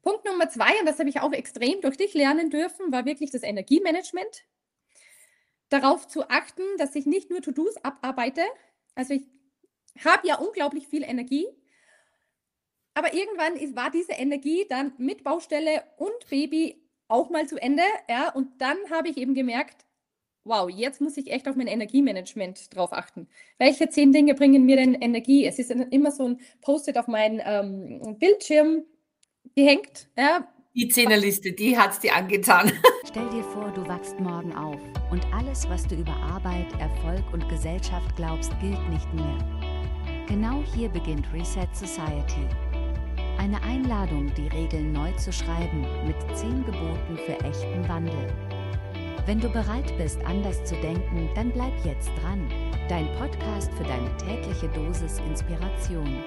Punkt Nummer 2, und das habe ich auch extrem durch dich lernen dürfen, war wirklich das Energiemanagement. Darauf zu achten, dass ich nicht nur To-dos abarbeite. Also, ich habe ja unglaublich viel Energie, aber irgendwann war diese Energie dann mit Baustelle und Baby auch mal zu Ende, ja? Und dann habe ich eben gemerkt: „Wow, jetzt muss ich echt auf mein Energiemanagement drauf achten. Welche 10 Dinge bringen mir denn Energie?“ Es ist immer so 'n Post-it auf meinen, Bildschirm gehängt, ja? Die Zehnerliste, die hat's dir angetan. Stell dir vor, du wachst morgen auf und alles, was du über Arbeit, Erfolg und Gesellschaft glaubst, gilt nicht mehr. Genau hier beginnt Reset Society. Eine Einladung, die Regeln neu zu schreiben, mit 10 Geboten für echten Wandel. Wenn du bereit bist, anders zu denken, dann bleib jetzt dran. Dein Podcast für deine tägliche Dosis Inspiration.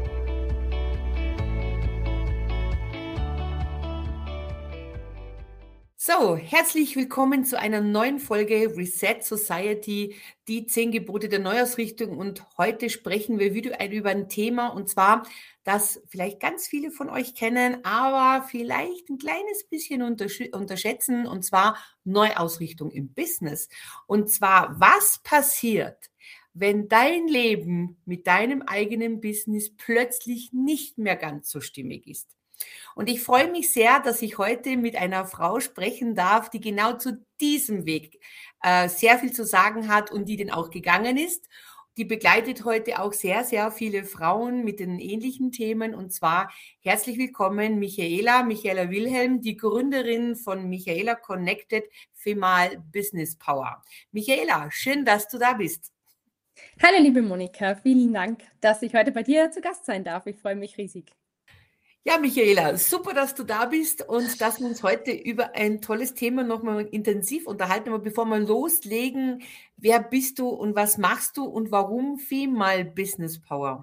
So, herzlich willkommen zu einer neuen Folge Reset Society, die 10 Gebote der Neuausrichtung. Und heute sprechen wir wieder über ein Thema, und zwar, das vielleicht ganz viele von euch kennen, aber vielleicht ein kleines bisschen unterschätzen, und zwar Neuausrichtung im Business. Und zwar, was passiert, wenn dein Leben mit deinem eigenen Business plötzlich nicht mehr ganz so stimmig ist? Und ich freue mich sehr, dass ich heute mit einer Frau sprechen darf, die genau zu diesem Weg sehr viel zu sagen hat und die den auch gegangen ist. Die begleitet heute auch sehr, sehr viele Frauen mit den ähnlichen Themen. Und zwar herzlich willkommen Michaela Wilhelm, die Gründerin von Michaela Connected Female Business Power. Michaela, schön, dass du da bist. Hallo liebe Monika, vielen Dank, dass ich heute bei dir zu Gast sein darf. Ich freue mich riesig. Ja, Michaela, super, dass du da bist und dass wir uns heute über ein tolles Thema nochmal intensiv unterhalten. Aber bevor wir loslegen, wer bist du und was machst du und warum Female Business Power?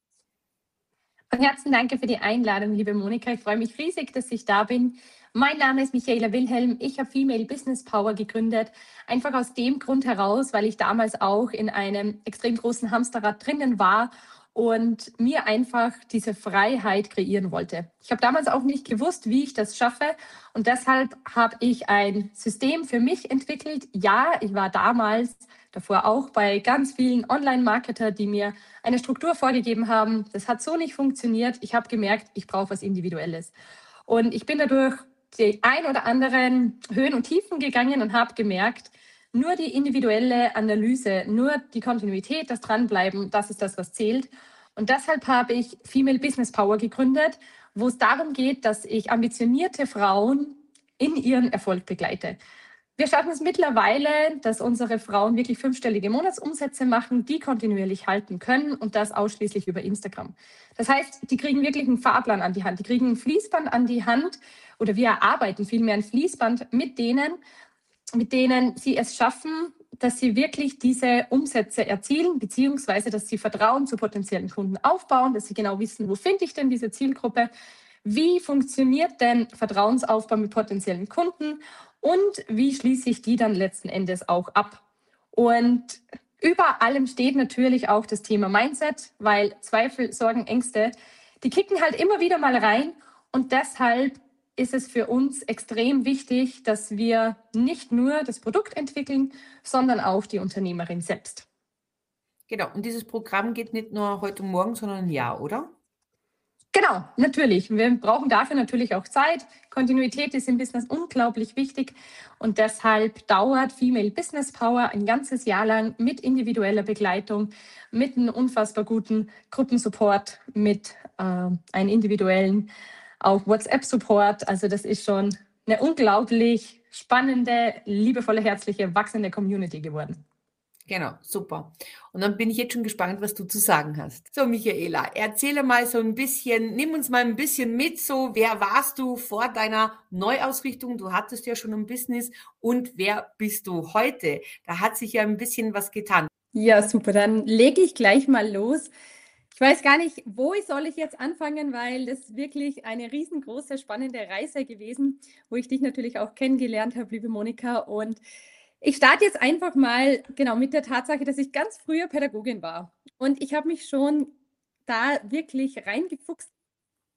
Von Herzen danke für die Einladung, liebe Monika. Ich freue mich riesig, dass ich da bin. Mein Name ist Michaela Wilhelm. Ich habe Female Business Power gegründet. Einfach aus dem Grund heraus, weil ich damals auch in einem extrem großen Hamsterrad drinnen war und mir einfach diese Freiheit kreieren wollte. Ich habe damals auch nicht gewusst, wie ich das schaffe, und deshalb habe ich ein System für mich entwickelt. Ja, ich war damals davor auch bei ganz vielen Online-Marketer, die mir eine Struktur vorgegeben haben. Das hat so nicht funktioniert. Ich habe gemerkt, ich brauche was Individuelles. Und ich bin dadurch die ein oder anderen Höhen und Tiefen gegangen und habe gemerkt, nur die individuelle Analyse, nur die Kontinuität, das Dranbleiben, das ist das, was zählt. Und deshalb habe ich Female Business Power gegründet, wo es darum geht, dass ich ambitionierte Frauen in ihren Erfolg begleite. Wir schaffen es mittlerweile, dass unsere Frauen wirklich 5-stellige Monatsumsätze machen, die kontinuierlich halten können, und das ausschließlich über Instagram. Das heißt, die kriegen wirklich einen Fahrplan an die Hand, die kriegen ein Fließband an die Hand, oder wir erarbeiten vielmehr ein Fließband mit denen sie es schaffen, dass sie wirklich diese Umsätze erzielen, beziehungsweise dass sie Vertrauen zu potenziellen Kunden aufbauen, dass sie genau wissen, wo finde ich denn diese Zielgruppe, wie funktioniert denn Vertrauensaufbau mit potenziellen Kunden und wie schließe ich die dann letzten Endes auch ab. Und über allem steht natürlich auch das Thema Mindset, weil Zweifel, Sorgen, Ängste, die kicken halt immer wieder mal rein, und deshalb ist es für uns extrem wichtig, dass wir nicht nur das Produkt entwickeln, sondern auch die Unternehmerin selbst. Genau, und dieses Programm geht nicht nur heute und morgen, sondern ein Jahr, oder? Genau, natürlich. Wir brauchen dafür natürlich auch Zeit. Kontinuität ist im Business unglaublich wichtig, und deshalb dauert Female Business Power ein ganzes Jahr lang mit individueller Begleitung, mit einem unfassbar guten Gruppensupport, mit einem individuellen auch WhatsApp-Support. Also das ist schon eine unglaublich spannende, liebevolle, herzliche, wachsende Community geworden. Genau, super. Und dann bin ich jetzt schon gespannt, was du zu sagen hast. So, Michaela, erzähle mal so ein bisschen, nimm uns mal ein bisschen mit, so, wer warst du vor deiner Neuausrichtung? Du hattest ja schon ein Business, und wer bist du heute? Da hat sich ja ein bisschen was getan. Ja, super. Dann lege ich gleich mal los. Ich weiß gar nicht, soll ich jetzt anfangen, weil das wirklich eine riesengroße, spannende Reise gewesen, wo ich dich natürlich auch kennengelernt habe, liebe Monika. Und ich starte jetzt einfach mal genau mit der Tatsache, dass ich ganz früher Pädagogin war. Und ich habe mich schon da wirklich reingefuchst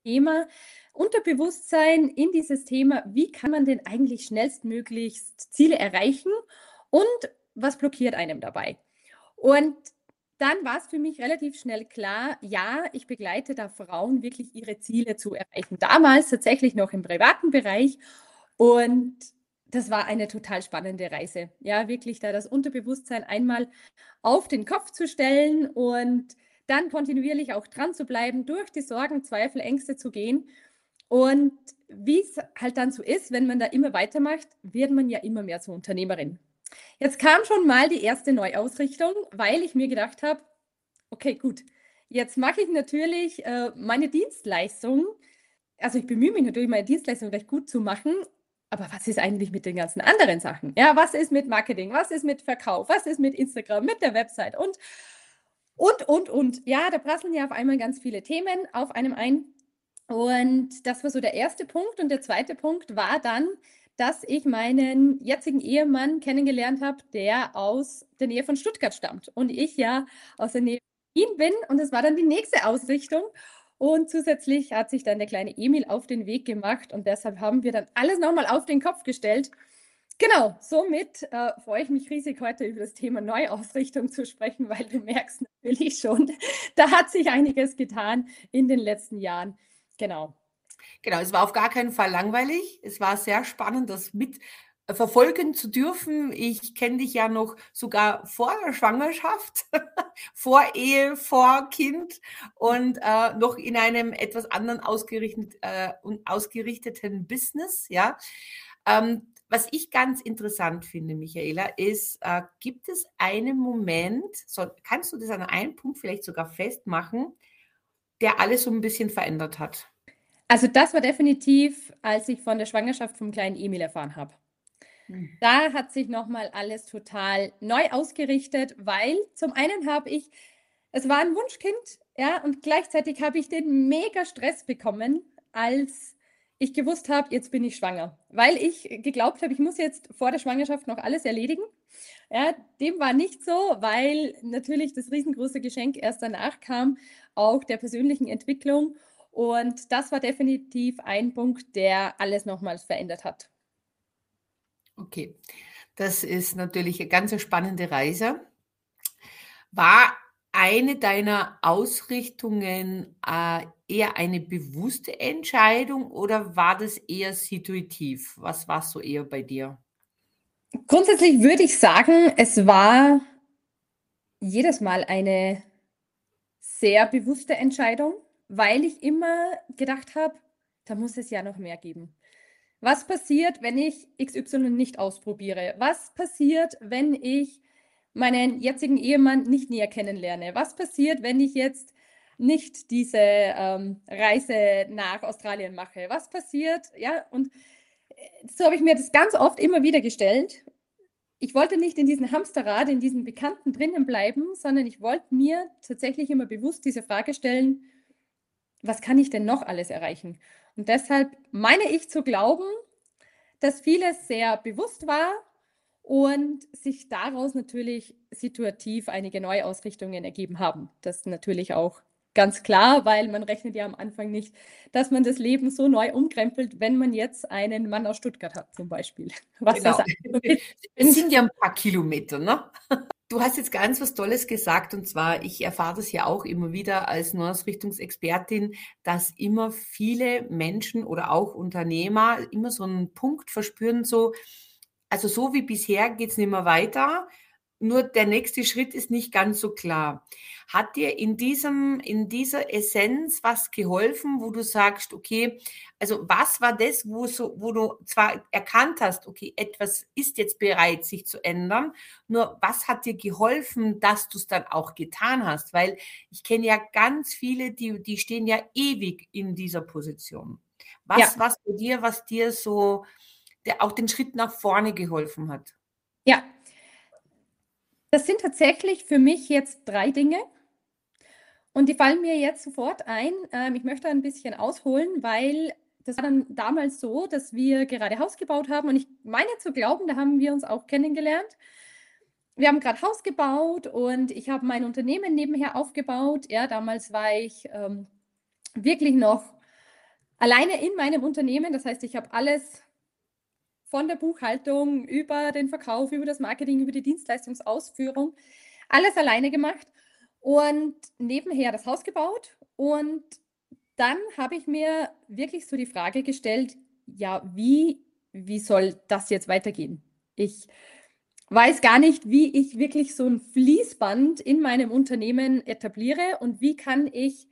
Thema Unterbewusstsein, in dieses Thema, wie kann man denn eigentlich schnellstmöglichst Ziele erreichen und was blockiert einem dabei? Und dann war es für mich relativ schnell klar, ja, ich begleite da Frauen wirklich ihre Ziele zu erreichen. Damals tatsächlich noch im privaten Bereich und das war eine total spannende Reise. Ja, wirklich da das Unterbewusstsein einmal auf den Kopf zu stellen und dann kontinuierlich auch dran zu bleiben, durch die Sorgen, Zweifel, Ängste zu gehen. Und wie es halt dann so ist, wenn man da immer weitermacht, wird man ja immer mehr zur Unternehmerin. Jetzt kam schon mal die erste Neuausrichtung, weil ich mir gedacht habe, okay, gut, jetzt mache ich natürlich meine Dienstleistung. Also ich bemühe mich natürlich, meine Dienstleistung recht gut zu machen. Aber was ist eigentlich mit den ganzen anderen Sachen? Ja, was ist mit Marketing? Was ist mit Verkauf? Was ist mit Instagram, mit der Website? Und. Ja, da prasseln ja auf einmal ganz viele Themen auf einem ein. Und das war so der erste Punkt. Und der zweite Punkt war dann, dass ich meinen jetzigen Ehemann kennengelernt habe, der aus der Nähe von Stuttgart stammt. Und ich ja aus der Nähe von Wien bin. Und das war dann die nächste Ausrichtung. Und zusätzlich hat sich dann der kleine Emil auf den Weg gemacht. Und deshalb haben wir dann alles nochmal auf den Kopf gestellt. Genau, somit freue ich mich riesig, heute über das Thema Neuausrichtung zu sprechen, weil du merkst natürlich schon, da hat sich einiges getan in den letzten Jahren. Genau. Genau, es war auf gar keinen Fall langweilig. Es war sehr spannend, das mit verfolgen zu dürfen. Ich kenne dich ja noch sogar vor der Schwangerschaft, vor Ehe, vor Kind und noch in einem etwas anderen ausgerichteten Business. Ja, was ich ganz interessant finde, Michaela, ist, gibt es einen Moment, kannst du das an einem Punkt vielleicht sogar festmachen, der alles so ein bisschen verändert hat? Also das war definitiv, als ich von der Schwangerschaft vom kleinen Emil erfahren habe. Da hat sich nochmal alles total neu ausgerichtet, weil zum einen es war ein Wunschkind, ja, und gleichzeitig habe ich den mega Stress bekommen, als ich gewusst habe, jetzt bin ich schwanger, weil ich geglaubt habe, ich muss jetzt vor der Schwangerschaft noch alles erledigen. Ja, dem war nicht so, weil natürlich das riesengroße Geschenk erst danach kam, auch der persönlichen Entwicklung. Und das war definitiv ein Punkt, der alles nochmals verändert hat. Okay, das ist natürlich eine ganz spannende Reise. War eine deiner Ausrichtungen eher eine bewusste Entscheidung oder war das eher situativ? Was war so eher bei dir? Grundsätzlich würde ich sagen, es war jedes Mal eine sehr bewusste Entscheidung, weil ich immer gedacht habe, da muss es ja noch mehr geben. Was passiert, wenn ich XY nicht ausprobiere? Was passiert, wenn ich meinen jetzigen Ehemann nicht näher kennenlerne? Was passiert, wenn ich jetzt nicht diese Reise nach Australien mache? Was passiert? Ja, und so habe ich mir das ganz oft immer wieder gestellt. Ich wollte nicht in diesem Hamsterrad, in diesem Bekannten drinnen bleiben, sondern ich wollte mir tatsächlich immer bewusst diese Frage stellen, was kann ich denn noch alles erreichen? Und deshalb meine ich zu glauben, dass vieles sehr bewusst war und sich daraus natürlich situativ einige Neuausrichtungen ergeben haben. Das ist natürlich auch ganz klar, weil man rechnet ja am Anfang nicht, dass man das Leben so neu umkrempelt, wenn man jetzt einen Mann aus Stuttgart hat zum Beispiel. Was Genau. das Es sind ja ein paar Kilometer, ne? Du hast jetzt ganz was Tolles gesagt und zwar, ich erfahre das ja auch immer wieder als Neuausrichtungsexpertin, dass immer viele Menschen oder auch Unternehmer immer so einen Punkt verspüren, also so wie bisher geht es nicht mehr weiter, nur der nächste Schritt ist nicht ganz so klar. Hat dir in dieser Essenz was geholfen, wo du sagst, okay, also was war das, wo du zwar erkannt hast, okay, etwas ist jetzt bereit, sich zu ändern, nur was hat dir geholfen, dass du es dann auch getan hast? Weil ich kenne ja ganz viele, die stehen ja ewig in dieser Position. Was bei dir, was dir so, der auch den Schritt nach vorne geholfen hat? Ja, das sind tatsächlich für mich jetzt 3 Dinge und die fallen mir jetzt sofort ein. Ich möchte ein bisschen ausholen, weil das war dann damals so, dass wir gerade Haus gebaut haben und ich meine zu glauben, da haben wir uns auch kennengelernt. Wir haben gerade Haus gebaut und ich habe mein Unternehmen nebenher aufgebaut. Ja, damals war ich wirklich noch alleine in meinem Unternehmen. Das heißt, ich habe alles von der Buchhaltung über den Verkauf, über das Marketing, über die Dienstleistungsausführung, alles alleine gemacht und nebenher das Haus gebaut. Und dann habe ich mir wirklich so die Frage gestellt, ja, wie soll das jetzt weitergehen? Ich weiß gar nicht, wie ich wirklich so ein Fließband in meinem Unternehmen etabliere und wie kann ich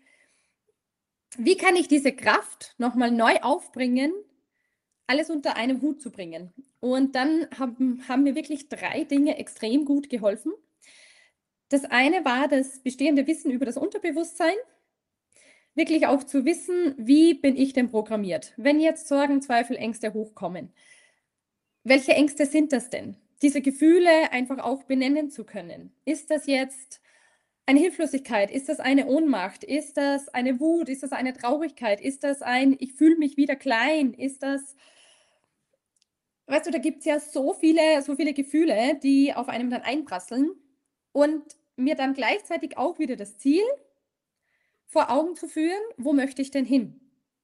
diese Kraft nochmal neu aufbringen, alles unter einem Hut zu bringen. Und dann haben mir wirklich 3 Dinge extrem gut geholfen. Das eine war das bestehende Wissen über das Unterbewusstsein. Wirklich auch zu wissen, wie bin ich denn programmiert? Wenn jetzt Sorgen, Zweifel, Ängste hochkommen, welche Ängste sind das denn? Diese Gefühle einfach auch benennen zu können. Ist das jetzt eine Hilflosigkeit? Ist das eine Ohnmacht? Ist das eine Wut? Ist das eine Traurigkeit? Ist das ein, ich fühle mich wieder klein? Ist das, weißt du, da gibt es ja so viele Gefühle, die auf einem dann einprasseln und mir dann gleichzeitig auch wieder das Ziel vor Augen zu führen, wo möchte ich denn hin?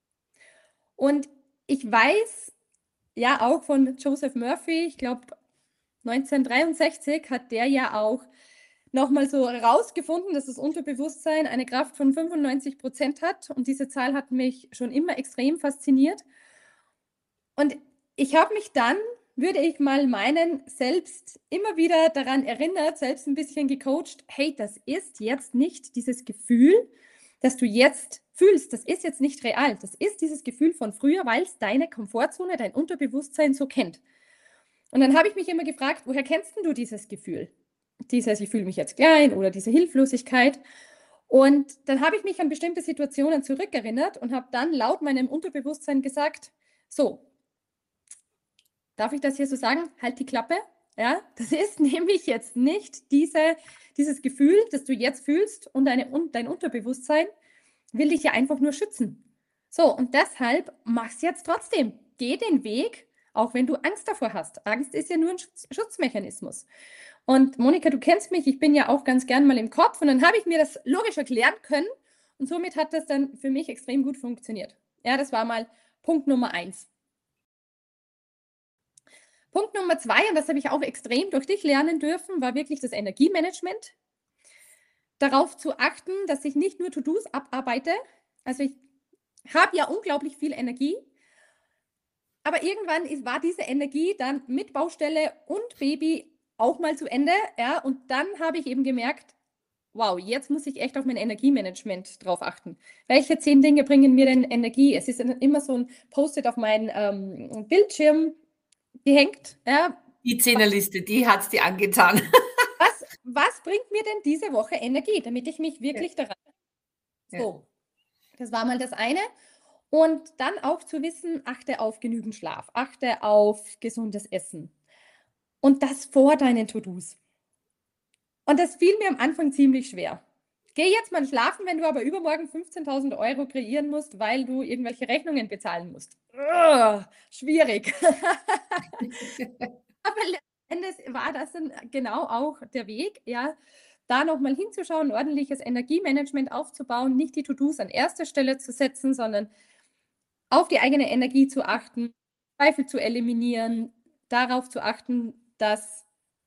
Und ich weiß ja auch von Joseph Murphy, ich glaube 1963 hat der ja auch nochmal so herausgefunden, dass das Unterbewusstsein eine Kraft von 95% hat. Und diese Zahl hat mich schon immer extrem fasziniert. Und ich habe mich dann, würde ich mal meinen, selbst immer wieder daran erinnert, selbst ein bisschen gecoacht, hey, das ist jetzt nicht dieses Gefühl, das du jetzt fühlst. Das ist jetzt nicht real. Das ist dieses Gefühl von früher, weil es deine Komfortzone, dein Unterbewusstsein so kennt. Und dann habe ich mich immer gefragt, woher kennst du dieses Gefühl? Dieses, ich fühle mich jetzt klein oder diese Hilflosigkeit. Und dann habe ich mich an bestimmte Situationen zurückerinnert und habe dann laut meinem Unterbewusstsein gesagt, so, darf ich das hier so sagen? Halt die Klappe. Ja, das ist nämlich jetzt nicht dieses Gefühl, das du jetzt fühlst und dein Unterbewusstsein will dich ja einfach nur schützen. So, und deshalb mach's jetzt trotzdem. Geh den Weg, auch wenn du Angst davor hast. Angst ist ja nur ein Schutzmechanismus. Und Monika, du kennst mich, ich bin ja auch ganz gern mal im Kopf und dann habe ich mir das logisch erklären können und somit hat das dann für mich extrem gut funktioniert. Ja, das war mal Punkt Nummer 1. Punkt Nummer 2, und das habe ich auch extrem durch dich lernen dürfen, war wirklich das Energiemanagement. Darauf zu achten, dass ich nicht nur To-Dos abarbeite. Also ich habe ja unglaublich viel Energie, aber irgendwann war diese Energie dann mit Baustelle und Baby auch mal zu Ende. Ja, und dann habe ich eben gemerkt, wow, jetzt muss ich echt auf mein Energiemanagement drauf achten. Welche 10 Dinge bringen mir denn Energie? Es ist immer so ein Post-it auf meinen Bildschirm gehängt. Ja. Die 10er-Liste, die hat es dir angetan. Was bringt mir denn diese Woche Energie, damit ich mich wirklich daran... So, das war mal das eine. Und dann auch zu wissen, achte auf genügend Schlaf, achte auf gesundes Essen. Und das vor deinen To-Dos. Und das fiel mir am Anfang ziemlich schwer. Geh jetzt mal schlafen, wenn du aber übermorgen 15.000 € kreieren musst, weil du irgendwelche Rechnungen bezahlen musst. Schwierig. Aber letztendlich war das dann genau auch der Weg, ja, da nochmal hinzuschauen, ordentliches Energiemanagement aufzubauen, nicht die To-Dos an erster Stelle zu setzen, sondern auf die eigene Energie zu achten, Zweifel zu eliminieren, darauf zu achten, dass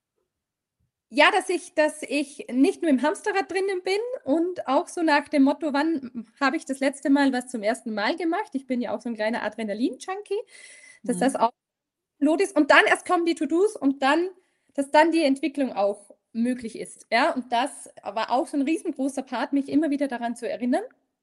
ich nicht nur im Hamsterrad drinnen bin und auch so nach dem Motto, wann habe ich das letzte Mal was zum ersten Mal gemacht? Ich bin ja auch so ein kleiner Adrenalin-Junkie, dass das auch Lot ist. Und dann erst kommen die To-Dos und dass dann die Entwicklung auch möglich ist. Ja, und das war auch so ein riesengroßer Part, mich immer wieder daran zu erinnern.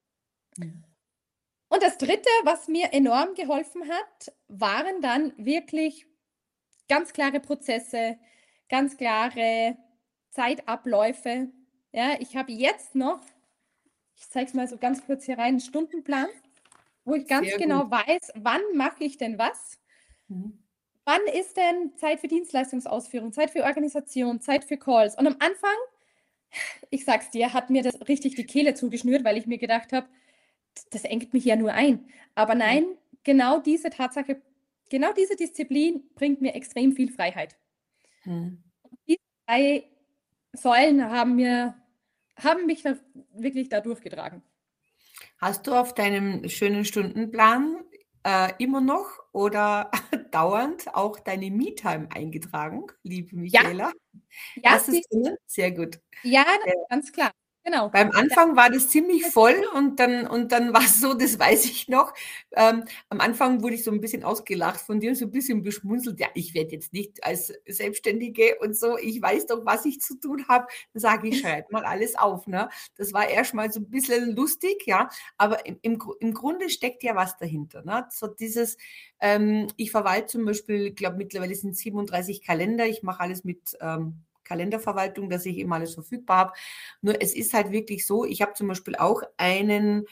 Und das Dritte, was mir enorm geholfen hat, waren dann wirklich ganz klare Prozesse, ganz klare Zeitabläufe. Ja, ich habe jetzt noch, ich zeige es mal so ganz kurz hier rein, einen Stundenplan, wo ich ganz genau weiß, wann mache ich denn was. Wann ist denn Zeit für Dienstleistungsausführung, Zeit für Organisation, Zeit für Calls? Und am Anfang, ich sag's dir, hat mir das richtig die Kehle zugeschnürt, weil ich mir gedacht habe, das engt mich ja nur ein. Aber nein, genau diese Tatsache, genau diese Disziplin bringt mir extrem viel Freiheit. Und diese 3 Säulen haben mich da wirklich da durchgetragen. Hast du auf deinem schönen Stundenplan immer noch oder dauernd auch deine Me-Time eingetragen, liebe Ja, Michaela? ja, Hast du es drinnen? Sehr gut. ja, ganz klar. Genau. Beim Da Anfang war das ziemlich voll und dann war es so, das weiß ich noch. Am Anfang wurde ich so ein bisschen ausgelacht von dir, so ein bisschen beschmunzelt. Ja, ich werde jetzt nicht als Selbstständige und so, ich weiß doch, was ich zu tun habe. Dann sage ich, schreib mal alles auf. Ne? Das war erst mal so ein bisschen lustig, ja, aber im Grunde steckt ja was dahinter. Ne? So dieses, ich verwalte zum Beispiel, ich glaube, mittlerweile sind 37 Kalender. Ich mache alles mit Kalenderverwaltung, dass ich immer alles verfügbar habe. Nur es ist halt wirklich so, ich habe zum Beispiel auch einen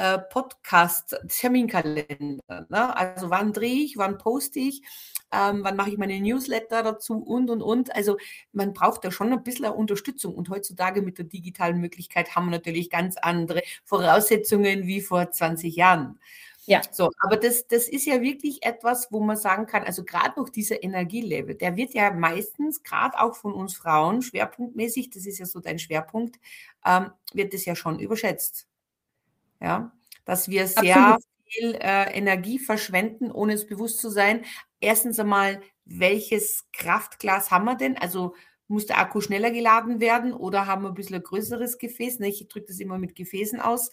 Podcast-Terminkalender. Ne? Also wann drehe ich, wann poste ich, wann mache ich meine Newsletter dazu und. Also man braucht da schon ein bisschen Unterstützung. Und heutzutage mit der digitalen Möglichkeit haben wir natürlich ganz andere Voraussetzungen wie vor 20 Jahren. Ja. So, aber das ist ja wirklich etwas, wo man sagen kann, also gerade noch dieser Energielevel, der wird ja meistens, gerade auch von uns Frauen, schwerpunktmäßig, das ist ja so dein Schwerpunkt, wird das ja schon überschätzt. Ja, dass wir sehr Absolut. viel Energie verschwenden, ohne es bewusst zu sein. Erstens einmal, welches Kraftglas haben wir denn? Also muss der Akku schneller geladen werden oder haben wir ein bisschen ein größeres Gefäß? Ne? Ich drücke das immer mit Gefäßen aus.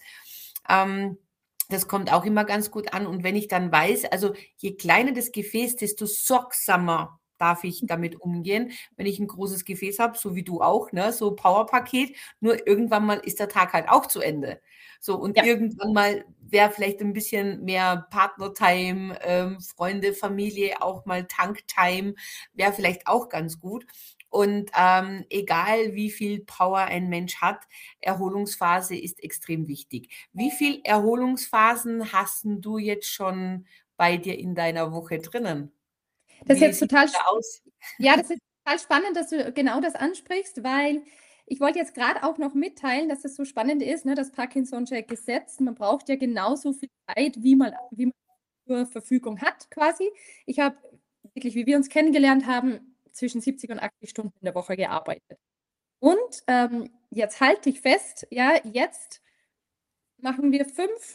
Das kommt auch immer ganz gut an. Und wenn ich dann weiß, also je kleiner das Gefäß, desto sorgsamer darf ich damit umgehen. Wenn ich ein großes Gefäß habe, so wie du auch, ne, so Powerpaket, nur irgendwann mal ist der Tag halt auch zu Ende. So, und Ja. irgendwann mal wäre vielleicht ein bisschen mehr Partnertime, Freunde, Familie, auch mal Tanktime, wäre vielleicht auch ganz gut. Und egal wie viel Power ein Mensch hat, Erholungsphase ist extrem wichtig. Wie viel Erholungsphasen hast denn du jetzt schon bei dir in deiner Woche drinnen? Das ist Wie jetzt sieht total, das da aus? ja, das ist total spannend, dass du genau das ansprichst, weil ich wollte jetzt gerade auch noch mitteilen, dass es so spannend ist, ne, das Parkinson'sche Gesetz. Man braucht ja genauso viel Zeit, wie man zur Verfügung hat, quasi. Ich habe wirklich, wie wir uns kennengelernt haben, zwischen 70 und 80 Stunden in der Woche gearbeitet. Und jetzt halte ich fest, ja, jetzt machen wir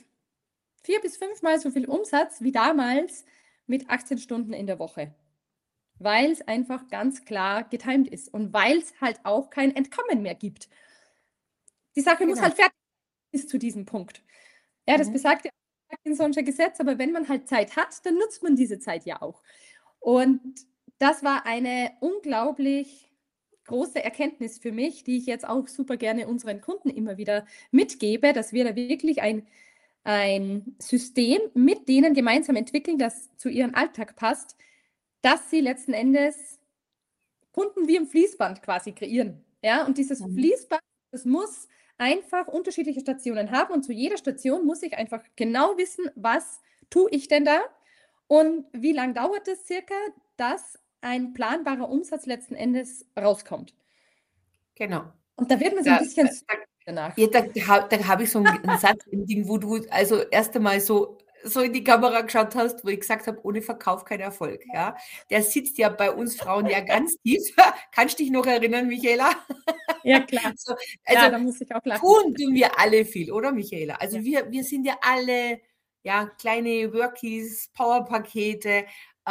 4 bis 5 Mal so viel Umsatz wie damals mit 18 Stunden in der Woche. Weil es einfach ganz klar getimt ist und weil es halt auch kein Entkommen mehr gibt. Die Sache muss Genau. halt fertig sein bis zu diesem Punkt. Ja, das Mhm. besagt ja das Parkinson'sche Gesetz, aber wenn man halt Zeit hat, dann nutzt man diese Zeit ja auch. Und das war eine unglaublich große Erkenntnis für mich, die ich jetzt auch super gerne unseren Kunden immer wieder mitgebe, dass wir da wirklich ein System mit denen gemeinsam entwickeln, das zu ihrem Alltag passt, dass sie letzten Endes Kunden wie im Fließband quasi kreieren. Ja, und dieses Mhm. Fließband, das muss einfach unterschiedliche Stationen haben und zu jeder Station muss ich einfach genau wissen, was tue ich denn da und wie lange dauert es circa, dass ein planbarer Umsatz letzten Endes rauskommt. Genau. Und da wird man so ein bisschen danach. Ja, da habe ich so einen Satz, ein Ding, wo du also erst einmal so in die Kamera geschaut hast, wo ich gesagt habe, ohne Verkauf kein Erfolg. Ja, der sitzt ja bei uns Frauen ja ganz tief. Kannst du dich noch erinnern, Michaela? Ja, klar. So, Ja, also da muss ich auch lachen. tun wir alle viel, oder Michaela? Also Ja. wir sind ja alle ja kleine Workies, Powerpakete.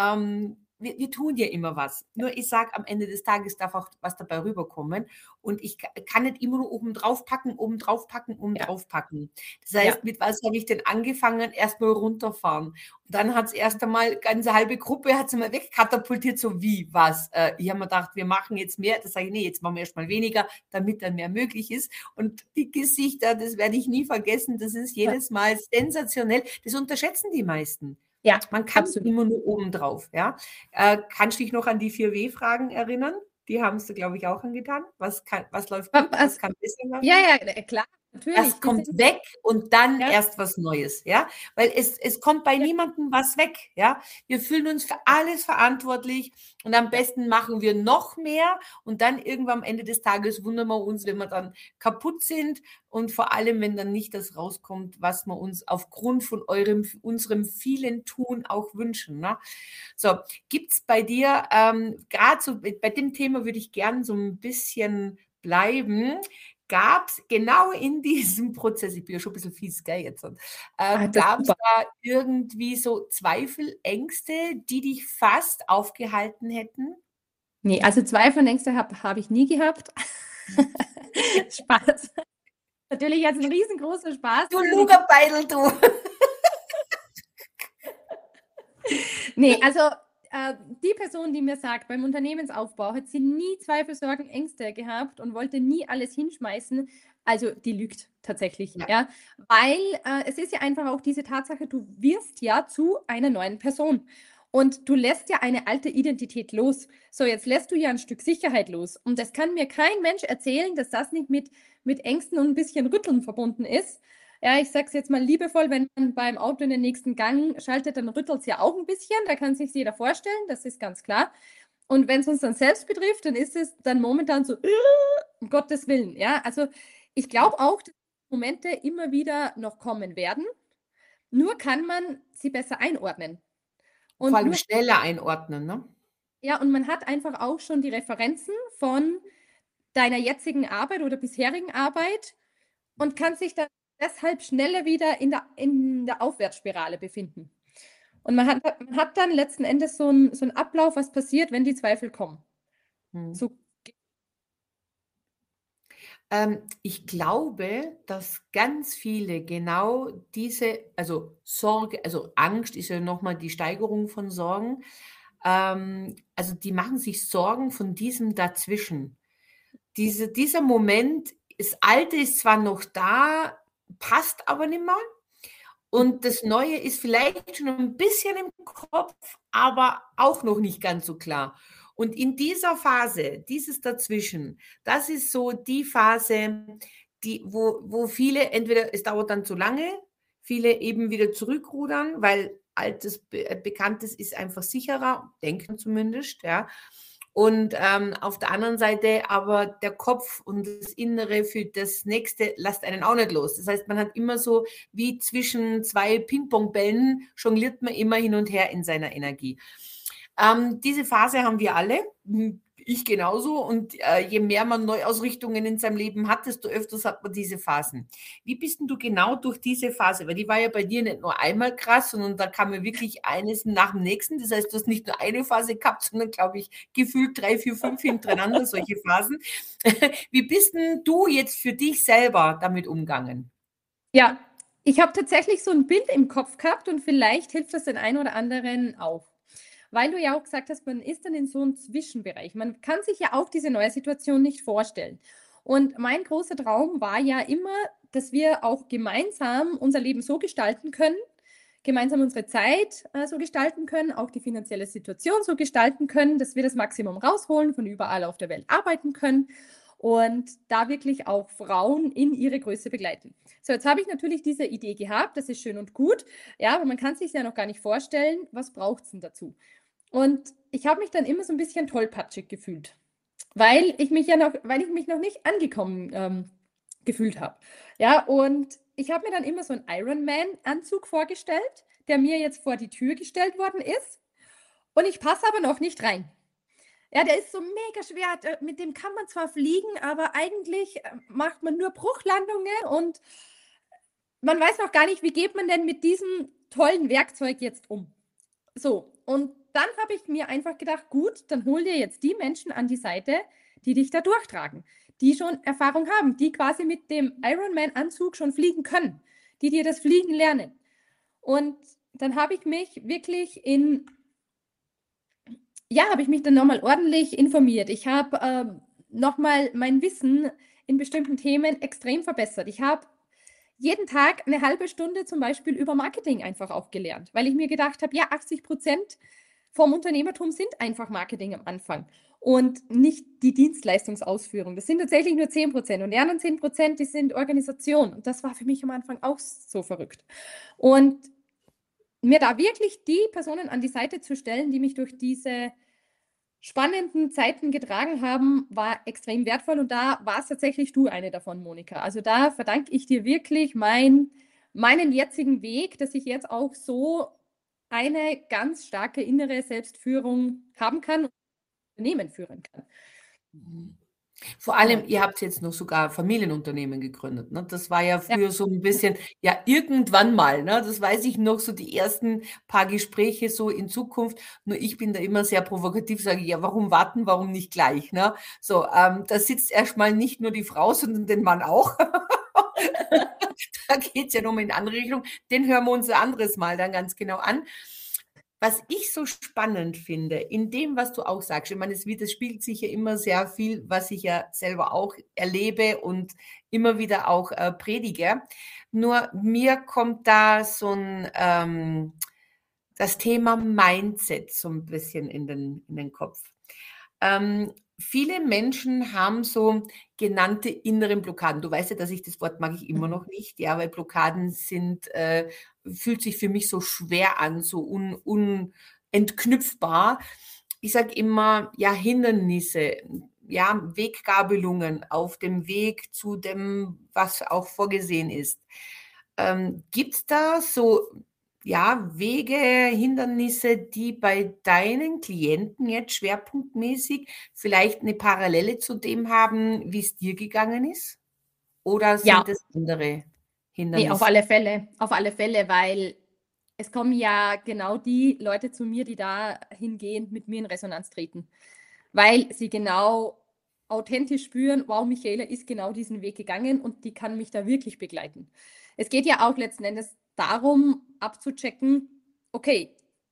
Wir tun ja immer was. Nur ich sage, am Ende des Tages darf auch was dabei rüberkommen. Und ich kann nicht immer nur oben drauf packen, oben drauf packen, oben Ja. drauf packen. Das heißt, Ja. mit was habe ich denn angefangen? Erstmal runterfahren. Und dann hat es erst einmal, ganze halbe Gruppe hat es mal wegkatapultiert, so wie, was? Ich habe mir gedacht, wir machen jetzt mehr. Das sage ich, nee, jetzt machen wir erstmal weniger, damit dann mehr möglich ist. Und die Gesichter, das werde ich nie vergessen, das ist jedes Mal sensationell. Das unterschätzen die meisten. Ja, Man kann absolut. immer nur oben drauf. Ja? Kannst du dich noch an die 4W-Fragen erinnern? Die haben es, glaube ich, auch angetan. Was läuft gut, was kann besser laufen? Ja, klar, natürlich. Das kommt weg und dann Ja. erst was Neues, ja? Weil es kommt bei niemandem was weg, ja? Wir fühlen uns für alles verantwortlich und am besten machen wir noch mehr und dann irgendwann am Ende des Tages wundern wir uns, wenn wir dann kaputt sind und vor allem, wenn dann nicht das rauskommt, was wir uns aufgrund von unserem vielen Tun auch wünschen, ne? So, gibt's bei dir, gerade so bei dem Thema würde ich gern so ein bisschen bleiben. gab es genau in diesem Prozess, ich bin ja schon ein bisschen fies, gell, jetzt, Das gab ist es super. da irgendwie so Zweifel, Ängste, die dich fast aufgehalten hätten? Nee, also Zweifel und Ängste habe ich nie gehabt. Spaß. Natürlich jetzt ein riesengroßer Spaß. Du Lugerbeidel, du! Nee, also die Person, die mir sagt, beim Unternehmensaufbau hat sie nie Zweifel, Sorgen, Ängste gehabt und wollte nie alles hinschmeißen, also die lügt tatsächlich, Ja. ja, weil es ist ja einfach auch diese Tatsache, du wirst ja zu einer neuen Person und du lässt ja eine alte Identität los. So, jetzt lässt du ja ein Stück Sicherheit los und das kann mir kein Mensch erzählen, dass das nicht mit Ängsten und ein bisschen Rütteln verbunden ist. Ja, ich sage es jetzt mal liebevoll, wenn man beim Auto in den nächsten Gang schaltet, dann rüttelt es ja auch ein bisschen. Da kann sich jeder vorstellen, das ist ganz klar. Und wenn es uns dann selbst betrifft, dann ist es dann momentan so, um Gottes Willen. Ja, also ich glaube auch, dass Momente immer wieder noch kommen werden. Nur kann man sie besser einordnen. Vor Und allem nur, schneller einordnen, ne? ja, und man hat einfach auch schon die Referenzen von deiner jetzigen Arbeit oder bisherigen Arbeit und kann sich dann deshalb schneller wieder in der Aufwärtsspirale befinden. Und man hat dann letzten Endes so einen Ablauf, was passiert, wenn die Zweifel kommen. Hm. So, Ich glaube, dass ganz viele genau diese, also Sorge, also Angst ist ja nochmal die Steigerung von Sorgen. Also die machen sich Sorgen von diesem Dazwischen. Dieser Moment, das Alte ist zwar noch da, passt aber nicht mehr. Und das Neue ist vielleicht schon ein bisschen im Kopf, aber auch noch nicht ganz so klar. Und in dieser Phase, dieses Dazwischen, das ist so die Phase, wo viele entweder, es dauert dann zu lange, viele eben wieder zurückrudern, weil altes, Bekanntes ist einfach sicherer, denken zumindest, ja. Und auf der anderen Seite aber der Kopf und das Innere für das Nächste lasst einen auch nicht los. Das heißt, man hat immer so wie zwischen zwei Ping-Pong-Bällen jongliert man immer hin und her in seiner Energie. Diese Phase haben wir alle, ich genauso. Und je mehr man Neuausrichtungen in seinem Leben hat, desto öfters hat man diese Phasen. Wie bist denn du genau durch diese Phase? Weil die war ja bei dir nicht nur einmal krass, sondern da kam ja wirklich eines nach dem nächsten. Das heißt, du hast nicht nur eine Phase gehabt, sondern, glaube ich, gefühlt 3, 4, 5 hintereinander solche Phasen. Wie bist denn du jetzt für dich selber damit umgegangen? ja, ich habe tatsächlich so ein Bild im Kopf gehabt und vielleicht hilft das den einen oder anderen auch. Weil du ja auch gesagt hast, man ist dann in so einem Zwischenbereich. Man kann sich ja auch diese neue Situation nicht vorstellen. Und mein großer Traum war ja immer, dass wir auch gemeinsam unser Leben so gestalten können, gemeinsam unsere Zeit so gestalten können, auch die finanzielle Situation so gestalten können, dass wir das Maximum rausholen, von überall auf der Welt arbeiten können und da wirklich auch Frauen in ihre Größe begleiten. So, jetzt habe ich natürlich diese Idee gehabt, das ist schön und gut, ja, aber man kann sich ja noch gar nicht vorstellen, was braucht es denn dazu? Und ich habe mich dann immer so ein bisschen tollpatschig gefühlt, weil ich mich noch nicht angekommen gefühlt habe. Ja, und ich habe mir dann immer so einen Ironman-Anzug vorgestellt, der mir jetzt vor die Tür gestellt worden ist. Und ich passe aber noch nicht rein. Ja, der ist so mega schwer. Mit dem kann man zwar fliegen, aber eigentlich macht man nur Bruchlandungen und man weiß noch gar nicht, wie geht man denn mit diesem tollen Werkzeug jetzt um. So, und dann habe ich mir einfach gedacht, gut, dann hol dir jetzt die Menschen an die Seite, die dich da durchtragen, die schon Erfahrung haben, die quasi mit dem Ironman-Anzug schon fliegen können, die dir das Fliegen lernen. Und dann habe ich mich wirklich habe ich mich dann nochmal ordentlich informiert. Ich habe nochmal mein Wissen in bestimmten Themen extrem verbessert. Ich habe jeden Tag eine halbe Stunde zum Beispiel über Marketing einfach auch gelernt, weil ich mir gedacht habe, ja, 80% vom Unternehmertum sind einfach Marketing am Anfang und nicht die Dienstleistungsausführung. Das sind tatsächlich nur 10% und die anderen 10%, die sind Organisation. Und das war für mich am Anfang auch so verrückt. Und mir da wirklich die Personen an die Seite zu stellen, die mich durch diese spannenden Zeiten getragen haben, war extrem wertvoll und da war es tatsächlich du eine davon, Monika. Also da verdanke ich dir wirklich meinen jetzigen Weg, dass ich jetzt auch so eine ganz starke innere Selbstführung haben kann und Unternehmen führen kann. Vor allem, Ja, ihr habt jetzt noch sogar Familienunternehmen gegründet, ne? Das war ja ja, früher so ein bisschen, ja, irgendwann mal, ne? Das weiß ich noch, so die ersten paar Gespräche so in Zukunft. Nur ich bin da immer sehr provokativ, sage ich: „Ja, warum warten, warum nicht gleich“, ne? So, da sitzt erst mal nicht nur die Frau, sondern den Mann auch. Da geht's ja noch mal in 'ne andere Richtung. Den hören wir uns ein anderes Mal dann ganz genau an. Was ich so spannend finde, in dem, was du auch sagst, ich meine, das spiegelt sich ja immer sehr viel, was ich ja selber auch erlebe und immer wieder auch predige. Nur mir kommt da so ein, das Thema Mindset so ein bisschen in den Kopf. Viele Menschen haben so genannte inneren Blockaden. Du weißt ja, dass ich das Wort mag ich immer mhm. noch nicht, ja, weil Blockaden sind, fühlt sich für mich so schwer an, so entknüpfbar. Ich sage immer, ja, Hindernisse, ja, Weggabelungen auf dem Weg zu dem, was auch vorgesehen ist. Gibt es da so, ja, Wege, Hindernisse, die bei deinen Klienten jetzt schwerpunktmäßig vielleicht eine Parallele zu dem haben, wie es dir gegangen ist? Oder sind Ja, es andere nee, Hindernisse? auf alle Fälle, weil es kommen ja genau die Leute zu mir, die dahingehend mit mir in Resonanz treten, weil sie genau authentisch spüren, wow, Michaela ist genau diesen Weg gegangen und die kann mich da wirklich begleiten. Es geht ja auch letzten Endes darum, abzuchecken, okay,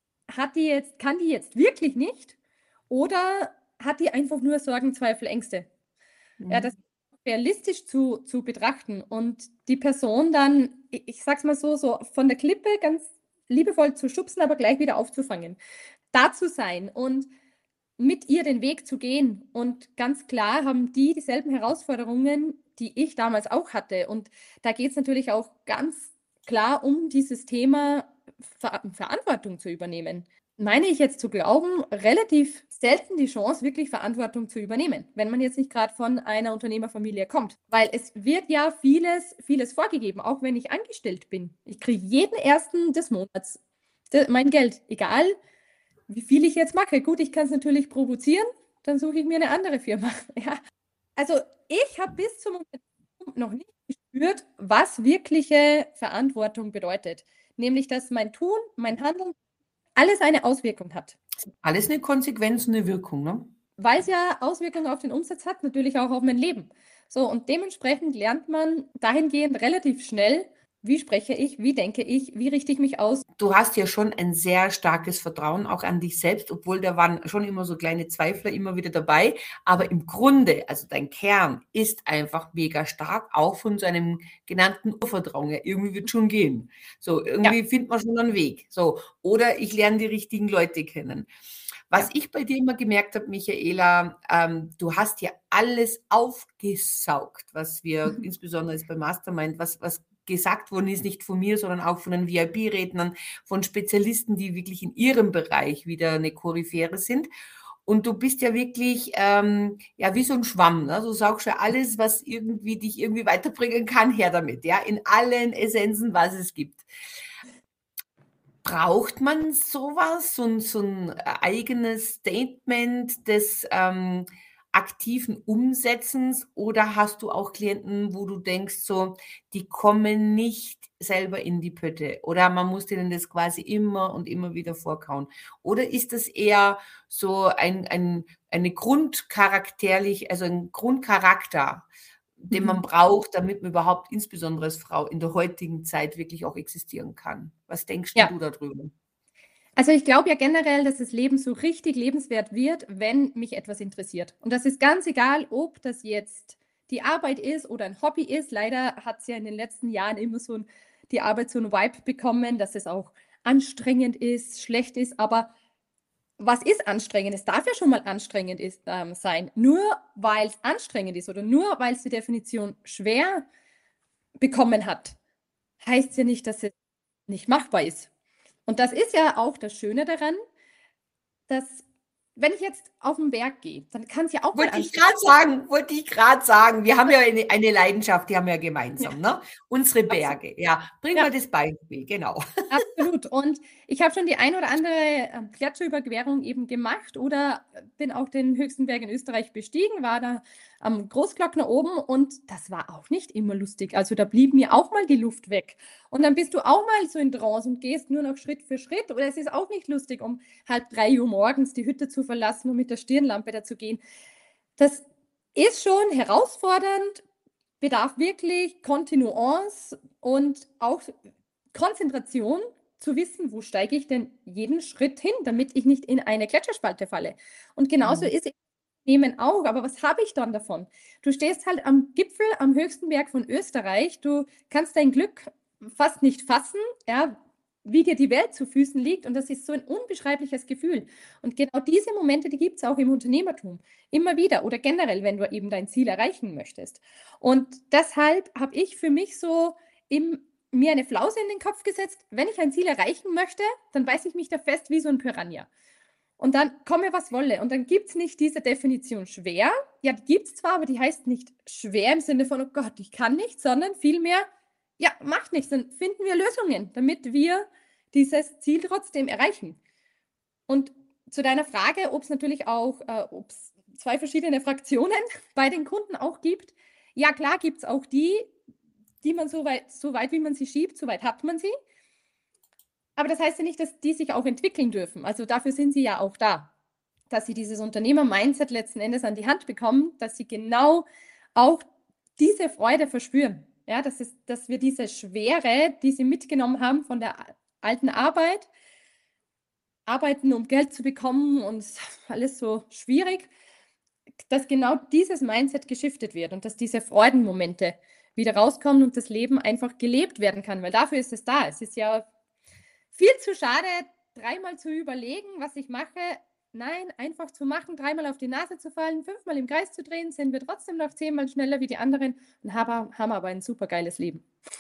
kann die jetzt wirklich nicht oder hat die einfach nur Sorgen, Zweifel, Ängste? Ja, das Mhm. realistisch zu betrachten und die Person dann, ich sag's mal so, so von der Klippe ganz liebevoll zu schubsen, aber gleich wieder aufzufangen. Da zu sein und mit ihr den Weg zu gehen. Und ganz klar haben die dieselben Herausforderungen, die ich damals auch hatte. Und da geht es natürlich auch ganz klar um dieses Thema Verantwortung zu übernehmen. Meine ich jetzt zu glauben, relativ selten die Chance, wirklich Verantwortung zu übernehmen, wenn man jetzt nicht gerade von einer Unternehmerfamilie kommt. Weil es wird ja vieles vorgegeben, auch wenn ich angestellt bin. Ich kriege jeden ersten des Monats mein Geld, egal wie viel ich jetzt mache. Gut, ich kann es natürlich provozieren, dann suche ich mir eine andere Firma. Ja. Also ich habe bis zum Moment noch nicht gespürt, was wirkliche Verantwortung bedeutet. Nämlich, dass mein Tun, mein Handeln alles eine Auswirkung hat. Alles eine Konsequenz und eine Wirkung, ne? Weil es ja Auswirkungen auf den Umsatz hat, natürlich auch auf mein Leben. So, und dementsprechend lernt man dahingehend relativ schnell, wie spreche ich, wie denke ich, wie richte ich mich aus. Du hast ja schon ein sehr starkes Vertrauen auch an dich selbst, obwohl da waren schon immer so kleine Zweifler immer wieder dabei. Aber im Grunde, also dein Kern ist einfach mega stark, auch von so einem genannten Urvertrauen. Ja, irgendwie wird schon gehen. So, Ja, irgendwie findet man schon einen Weg. So, oder ich lerne die richtigen Leute kennen. Was ja. ich bei dir immer gemerkt habe, Michaela, du hast ja alles aufgesaugt, was wir, insbesondere jetzt beim Mastermind, was gesagt worden ist, nicht von mir, sondern auch von den VIP-Rednern, von Spezialisten, die wirklich in ihrem Bereich wieder eine Koryphäre sind. Und du bist ja wirklich, ja, wie so ein Schwamm, ne? Du saugst ja alles, was irgendwie dich irgendwie weiterbringen kann, her damit, ja, in allen Essenzen, was es gibt. Braucht man sowas, so ein eigenes Statement des, aktiven Umsetzens oder hast du auch Klienten, wo du denkst so, die kommen nicht selber in die Pötte oder man muss denen das quasi immer und immer wieder vorkauen? Oder ist das eher so eine grundcharakterlich also ein Grundcharakter, den man Mhm. braucht, damit man überhaupt insbesondere als Frau in der heutigen Zeit wirklich auch existieren kann. Was denkst 'n Ja, du da drüber? also ich glaube ja generell, dass das Leben so richtig lebenswert wird, wenn mich etwas interessiert. Und das ist ganz egal, ob das jetzt die Arbeit ist oder ein Hobby ist. Leider hat es ja in den letzten Jahren immer die Arbeit so ein Vibe bekommen, dass es auch anstrengend ist, schlecht ist. Aber was ist anstrengend? Es darf ja schon mal anstrengend sein. Nur weil es anstrengend ist oder nur weil es die Definition schwer bekommen hat, heißt ja nicht, dass es nicht machbar ist. Und das ist ja auch das Schöne daran, dass wenn ich jetzt auf den Berg gehe, dann kann es ja auch wollte ich gerade sagen, wir haben ja eine Leidenschaft, die haben wir ja gemeinsam, ne? Unsere Berge, ja. Bring mal das Beispiel, genau. Absolut. Und ich habe schon die ein oder andere Gletscherüberquerung eben gemacht oder bin auch den höchsten Berg in Österreich bestiegen, war da am Großglockner oben und das war auch nicht immer lustig. Also da blieb mir auch mal die Luft weg. Und dann bist du auch mal so in Trance und gehst nur noch Schritt für Schritt. Oder es ist auch nicht lustig, um 2:30 Uhr morgens die Hütte zu verlassen und mit der Stirnlampe da zu gehen. Das ist schon herausfordernd, bedarf wirklich Kontinuance und auch Konzentration, zu wissen, wo steige ich denn jeden Schritt hin, damit ich nicht in eine Gletscherspalte falle. Und genauso ist es Nehmen auch, aber was habe ich dann davon? Du stehst halt am Gipfel, am höchsten Berg von Österreich, du kannst dein Glück fast nicht fassen, ja, wie dir die Welt zu Füßen liegt und das ist so ein unbeschreibliches Gefühl. Und genau diese Momente, die gibt es auch im Unternehmertum, immer wieder oder generell, wenn du eben dein Ziel erreichen möchtest. Und deshalb habe ich für mich so mir eine Flause in den Kopf gesetzt, wenn ich ein Ziel erreichen möchte, dann beiße ich mich da fest wie so ein Piranha. Und dann komme, was wolle. Und dann gibt es nicht diese Definition schwer. Ja, die gibt es zwar, aber die heißt nicht schwer im Sinne von, oh Gott, ich kann nicht, sondern vielmehr, ja, macht nichts. Dann finden wir Lösungen, damit wir dieses Ziel trotzdem erreichen. Und zu deiner Frage, ob es natürlich auch, ob es 2 verschiedene Fraktionen bei den Kunden auch gibt. Ja, klar gibt es auch die man so weit, wie man sie schiebt, so weit hat man sie. Aber das heißt ja nicht, dass die sich auch entwickeln dürfen. Also dafür sind sie ja auch da, dass sie dieses Unternehmer-Mindset letzten Endes an die Hand bekommen, dass sie genau auch diese Freude verspüren. Ja, dass wir diese Schwere, die sie mitgenommen haben von der alten Arbeit, arbeiten, um Geld zu bekommen und alles so schwierig, dass genau dieses Mindset geschiftet wird und dass diese Freudenmomente wieder rauskommen und das Leben einfach gelebt werden kann, weil dafür ist es da. Es ist ja viel zu schade, 3-mal zu überlegen, was ich mache. Nein, einfach zu machen, 3-mal auf die Nase zu fallen, 5-mal im Kreis zu drehen, sind wir trotzdem noch 10-mal schneller wie die anderen und haben aber ein super geiles Leben.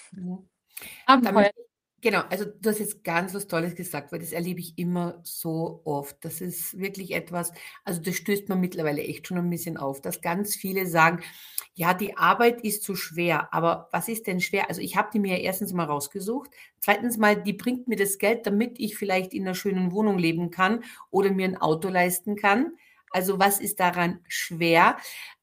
Abenteuer. Genau, also du hast jetzt ganz was Tolles gesagt, weil das erlebe ich immer so oft. Das ist wirklich etwas, also das stößt mir mittlerweile echt schon ein bisschen auf, dass ganz viele sagen, ja, die Arbeit ist zu schwer, aber was ist denn schwer? Also ich habe die mir erstens mal rausgesucht, zweitens mal, die bringt mir das Geld, damit ich vielleicht in einer schönen Wohnung leben kann oder mir ein Auto leisten kann. Also was ist daran schwer?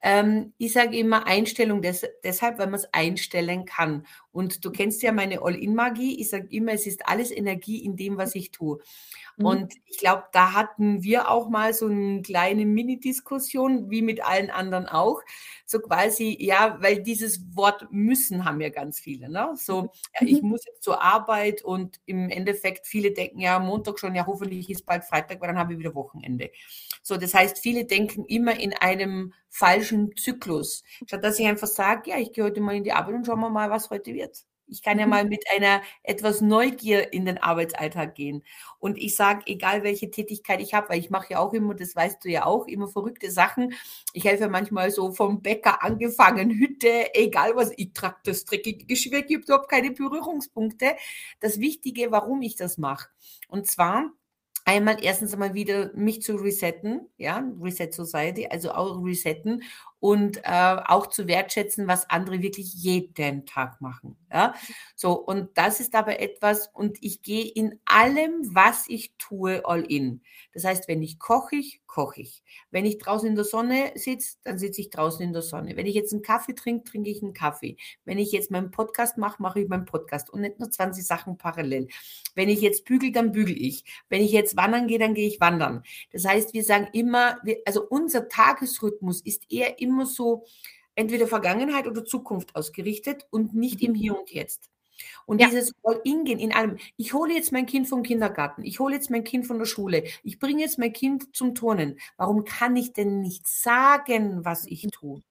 Ich sage immer Einstellung deshalb, weil man es einstellen kann. Und du kennst ja meine All-in-Magie. Ich sage immer, es ist alles Energie in dem, was ich tue. Und ich glaube, da hatten wir auch mal so eine kleine Mini-Diskussion, wie mit allen anderen auch. So quasi, ja, weil dieses Wort müssen haben ja ganz viele. Ne? So, ja, ich muss jetzt zur Arbeit und im Endeffekt viele denken, ja, Montag schon, ja, hoffentlich ist bald Freitag, weil dann habe ich wieder Wochenende. So, das heißt, viele denken immer in einem falschen Zyklus. Statt dass ich einfach sage, ja, ich gehe heute mal in die Arbeit und schauen wir mal, was heute wird. Ich kann ja mal mit einer etwas Neugier in den Arbeitsalltag gehen. Und ich sage, egal welche Tätigkeit ich habe, weil ich mache ja auch immer, das weißt du ja auch, immer verrückte Sachen. Ich helfe manchmal so vom Bäcker angefangen, Hütte, egal was, ich trage das dreckige Geschirr, gibt überhaupt keine Berührungspunkte. Das Wichtige, warum ich das mache. Und zwar erstens einmal wieder mich zu resetten, ja, Reset Society, also auch resetten und auch zu wertschätzen, was andere wirklich jeden Tag machen. Ja? So, und das ist aber etwas, und ich gehe in allem, was ich tue, all in. Das heißt, wenn ich koche ich. Wenn ich draußen in der Sonne sitze, dann sitze ich draußen in der Sonne. Wenn ich jetzt einen Kaffee trinke, trinke ich einen Kaffee. Wenn ich jetzt meinen Podcast mache, mache ich meinen Podcast und nicht nur 20 Sachen parallel. Wenn ich jetzt bügel, dann bügel ich. Wenn ich jetzt wandern gehe, dann gehe ich wandern. Das heißt, wir sagen immer, also unser Tagesrhythmus ist eher immer so entweder Vergangenheit oder Zukunft ausgerichtet und nicht im Hier und Jetzt. Und dieses All-in-Gehen in allem, ich hole jetzt mein Kind vom Kindergarten, ich hole jetzt mein Kind von der Schule, ich bringe jetzt mein Kind zum Turnen. Warum kann ich denn nicht sagen, was ich tue?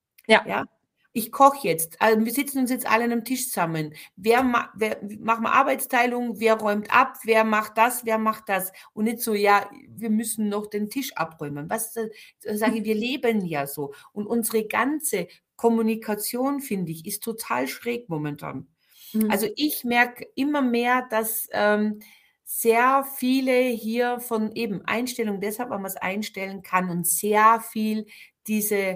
Ja? Ich koche jetzt, also wir sitzen uns jetzt alle an einem Tisch zusammen. Machen wir Arbeitsteilung, wer räumt ab, wer macht das? Und nicht so, ja, wir müssen noch den Tisch abräumen. Was sage ich, wir leben ja so. Und unsere ganze Kommunikation, finde ich, ist total schräg momentan. Also ich merke immer mehr, dass sehr viele hier von eben Einstellung, deshalb, weil man es einstellen kann und sehr viel diese,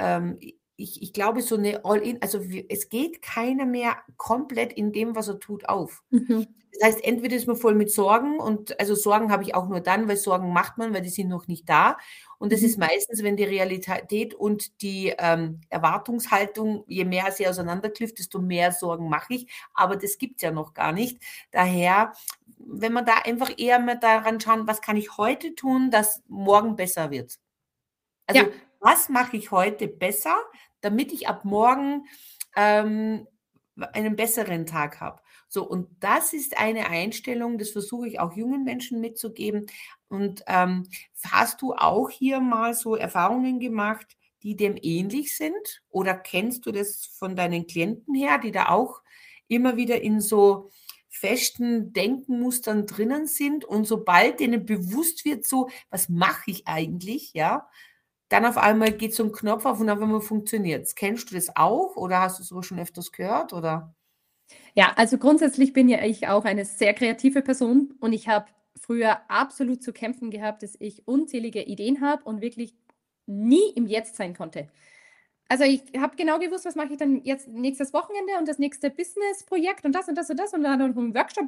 ich glaube, so eine All-in, also es geht keiner mehr komplett in dem, was er tut, auf. Mhm. Das heißt, entweder ist man voll mit Sorgen und also Sorgen habe ich auch nur dann, weil Sorgen macht man, weil die sind noch nicht da. Und das ist meistens, wenn die Realität und die Erwartungshaltung, je mehr sie auseinanderklifft, desto mehr Sorgen mache ich. Aber das gibt es ja noch gar nicht. Daher, wenn man da einfach eher mal daran schauen, was kann ich heute tun, dass morgen besser wird. Also Ja. was mache ich heute besser, damit ich ab morgen einen besseren Tag habe. So, und das ist eine Einstellung, das versuche ich auch jungen Menschen mitzugeben. Und hast du auch hier mal so Erfahrungen gemacht, die dem ähnlich sind? Oder kennst du das von deinen Klienten her, die da auch immer wieder in so festen Denkenmustern drinnen sind und sobald denen bewusst wird, so, was mache ich eigentlich, ja, dann auf einmal geht so ein Knopf auf und auf einmal funktioniert es. Kennst du das auch oder hast du sowas schon öfters gehört, oder? Ja, also grundsätzlich bin ja ich auch eine sehr kreative Person und ich habe früher absolut zu kämpfen gehabt, dass ich unzählige Ideen habe und wirklich nie im Jetzt sein konnte. Also ich habe genau gewusst, was mache ich dann jetzt nächstes Wochenende und das nächste Businessprojekt und das und das und das und dann noch einen Workshop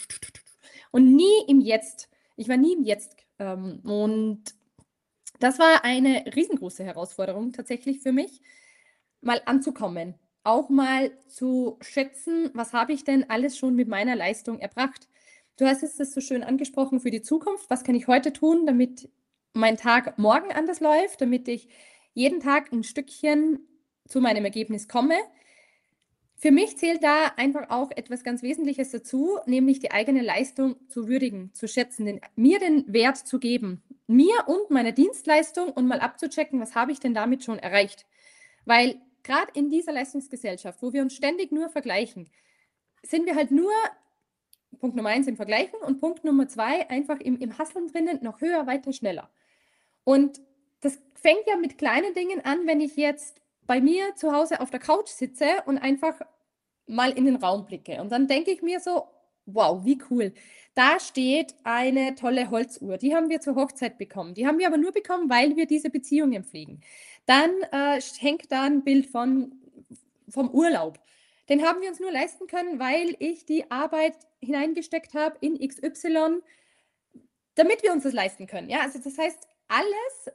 und nie im Jetzt. Ich war nie im Jetzt. Und das war eine riesengroße Herausforderung tatsächlich für mich, mal anzukommen. Auch mal zu schätzen, was habe ich denn alles schon mit meiner Leistung erbracht. Du hast es das so schön angesprochen für die Zukunft. Was kann ich heute tun, damit mein Tag morgen anders läuft, damit ich jeden Tag ein Stückchen zu meinem Ergebnis komme. Für mich zählt da einfach auch etwas ganz Wesentliches dazu, nämlich die eigene Leistung zu würdigen, zu schätzen, mir den Wert zu geben, mir und meiner Dienstleistung und mal abzuchecken, was habe ich denn damit schon erreicht. Weil gerade in dieser Leistungsgesellschaft, wo wir uns ständig nur vergleichen, sind wir halt nur Punkt Nummer 1 im Vergleichen und Punkt Nummer 2 einfach im Hasseln drinnen, noch höher, weiter, schneller. Und das fängt ja mit kleinen Dingen an, wenn ich jetzt bei mir zu Hause auf der Couch sitze und einfach mal in den Raum blicke. Und dann denke ich mir so, wow, wie cool. Da steht eine tolle Holzuhr. Die haben wir zur Hochzeit bekommen. Die haben wir aber nur bekommen, weil wir diese Beziehungen pflegen. Dann hängt da ein Bild vom Urlaub. Den haben wir uns nur leisten können, weil ich die Arbeit hineingesteckt habe in XY, damit wir uns das leisten können. Ja, also das heißt, alles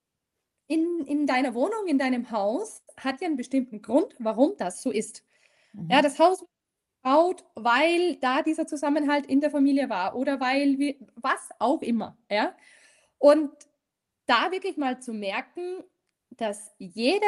in deiner Wohnung, in deinem Haus hat ja einen bestimmten Grund, warum das so ist. Ja, das Haus gebaut, weil da dieser Zusammenhalt in der Familie war oder weil wir, was auch immer. Ja? Und da wirklich mal zu merken, dass jede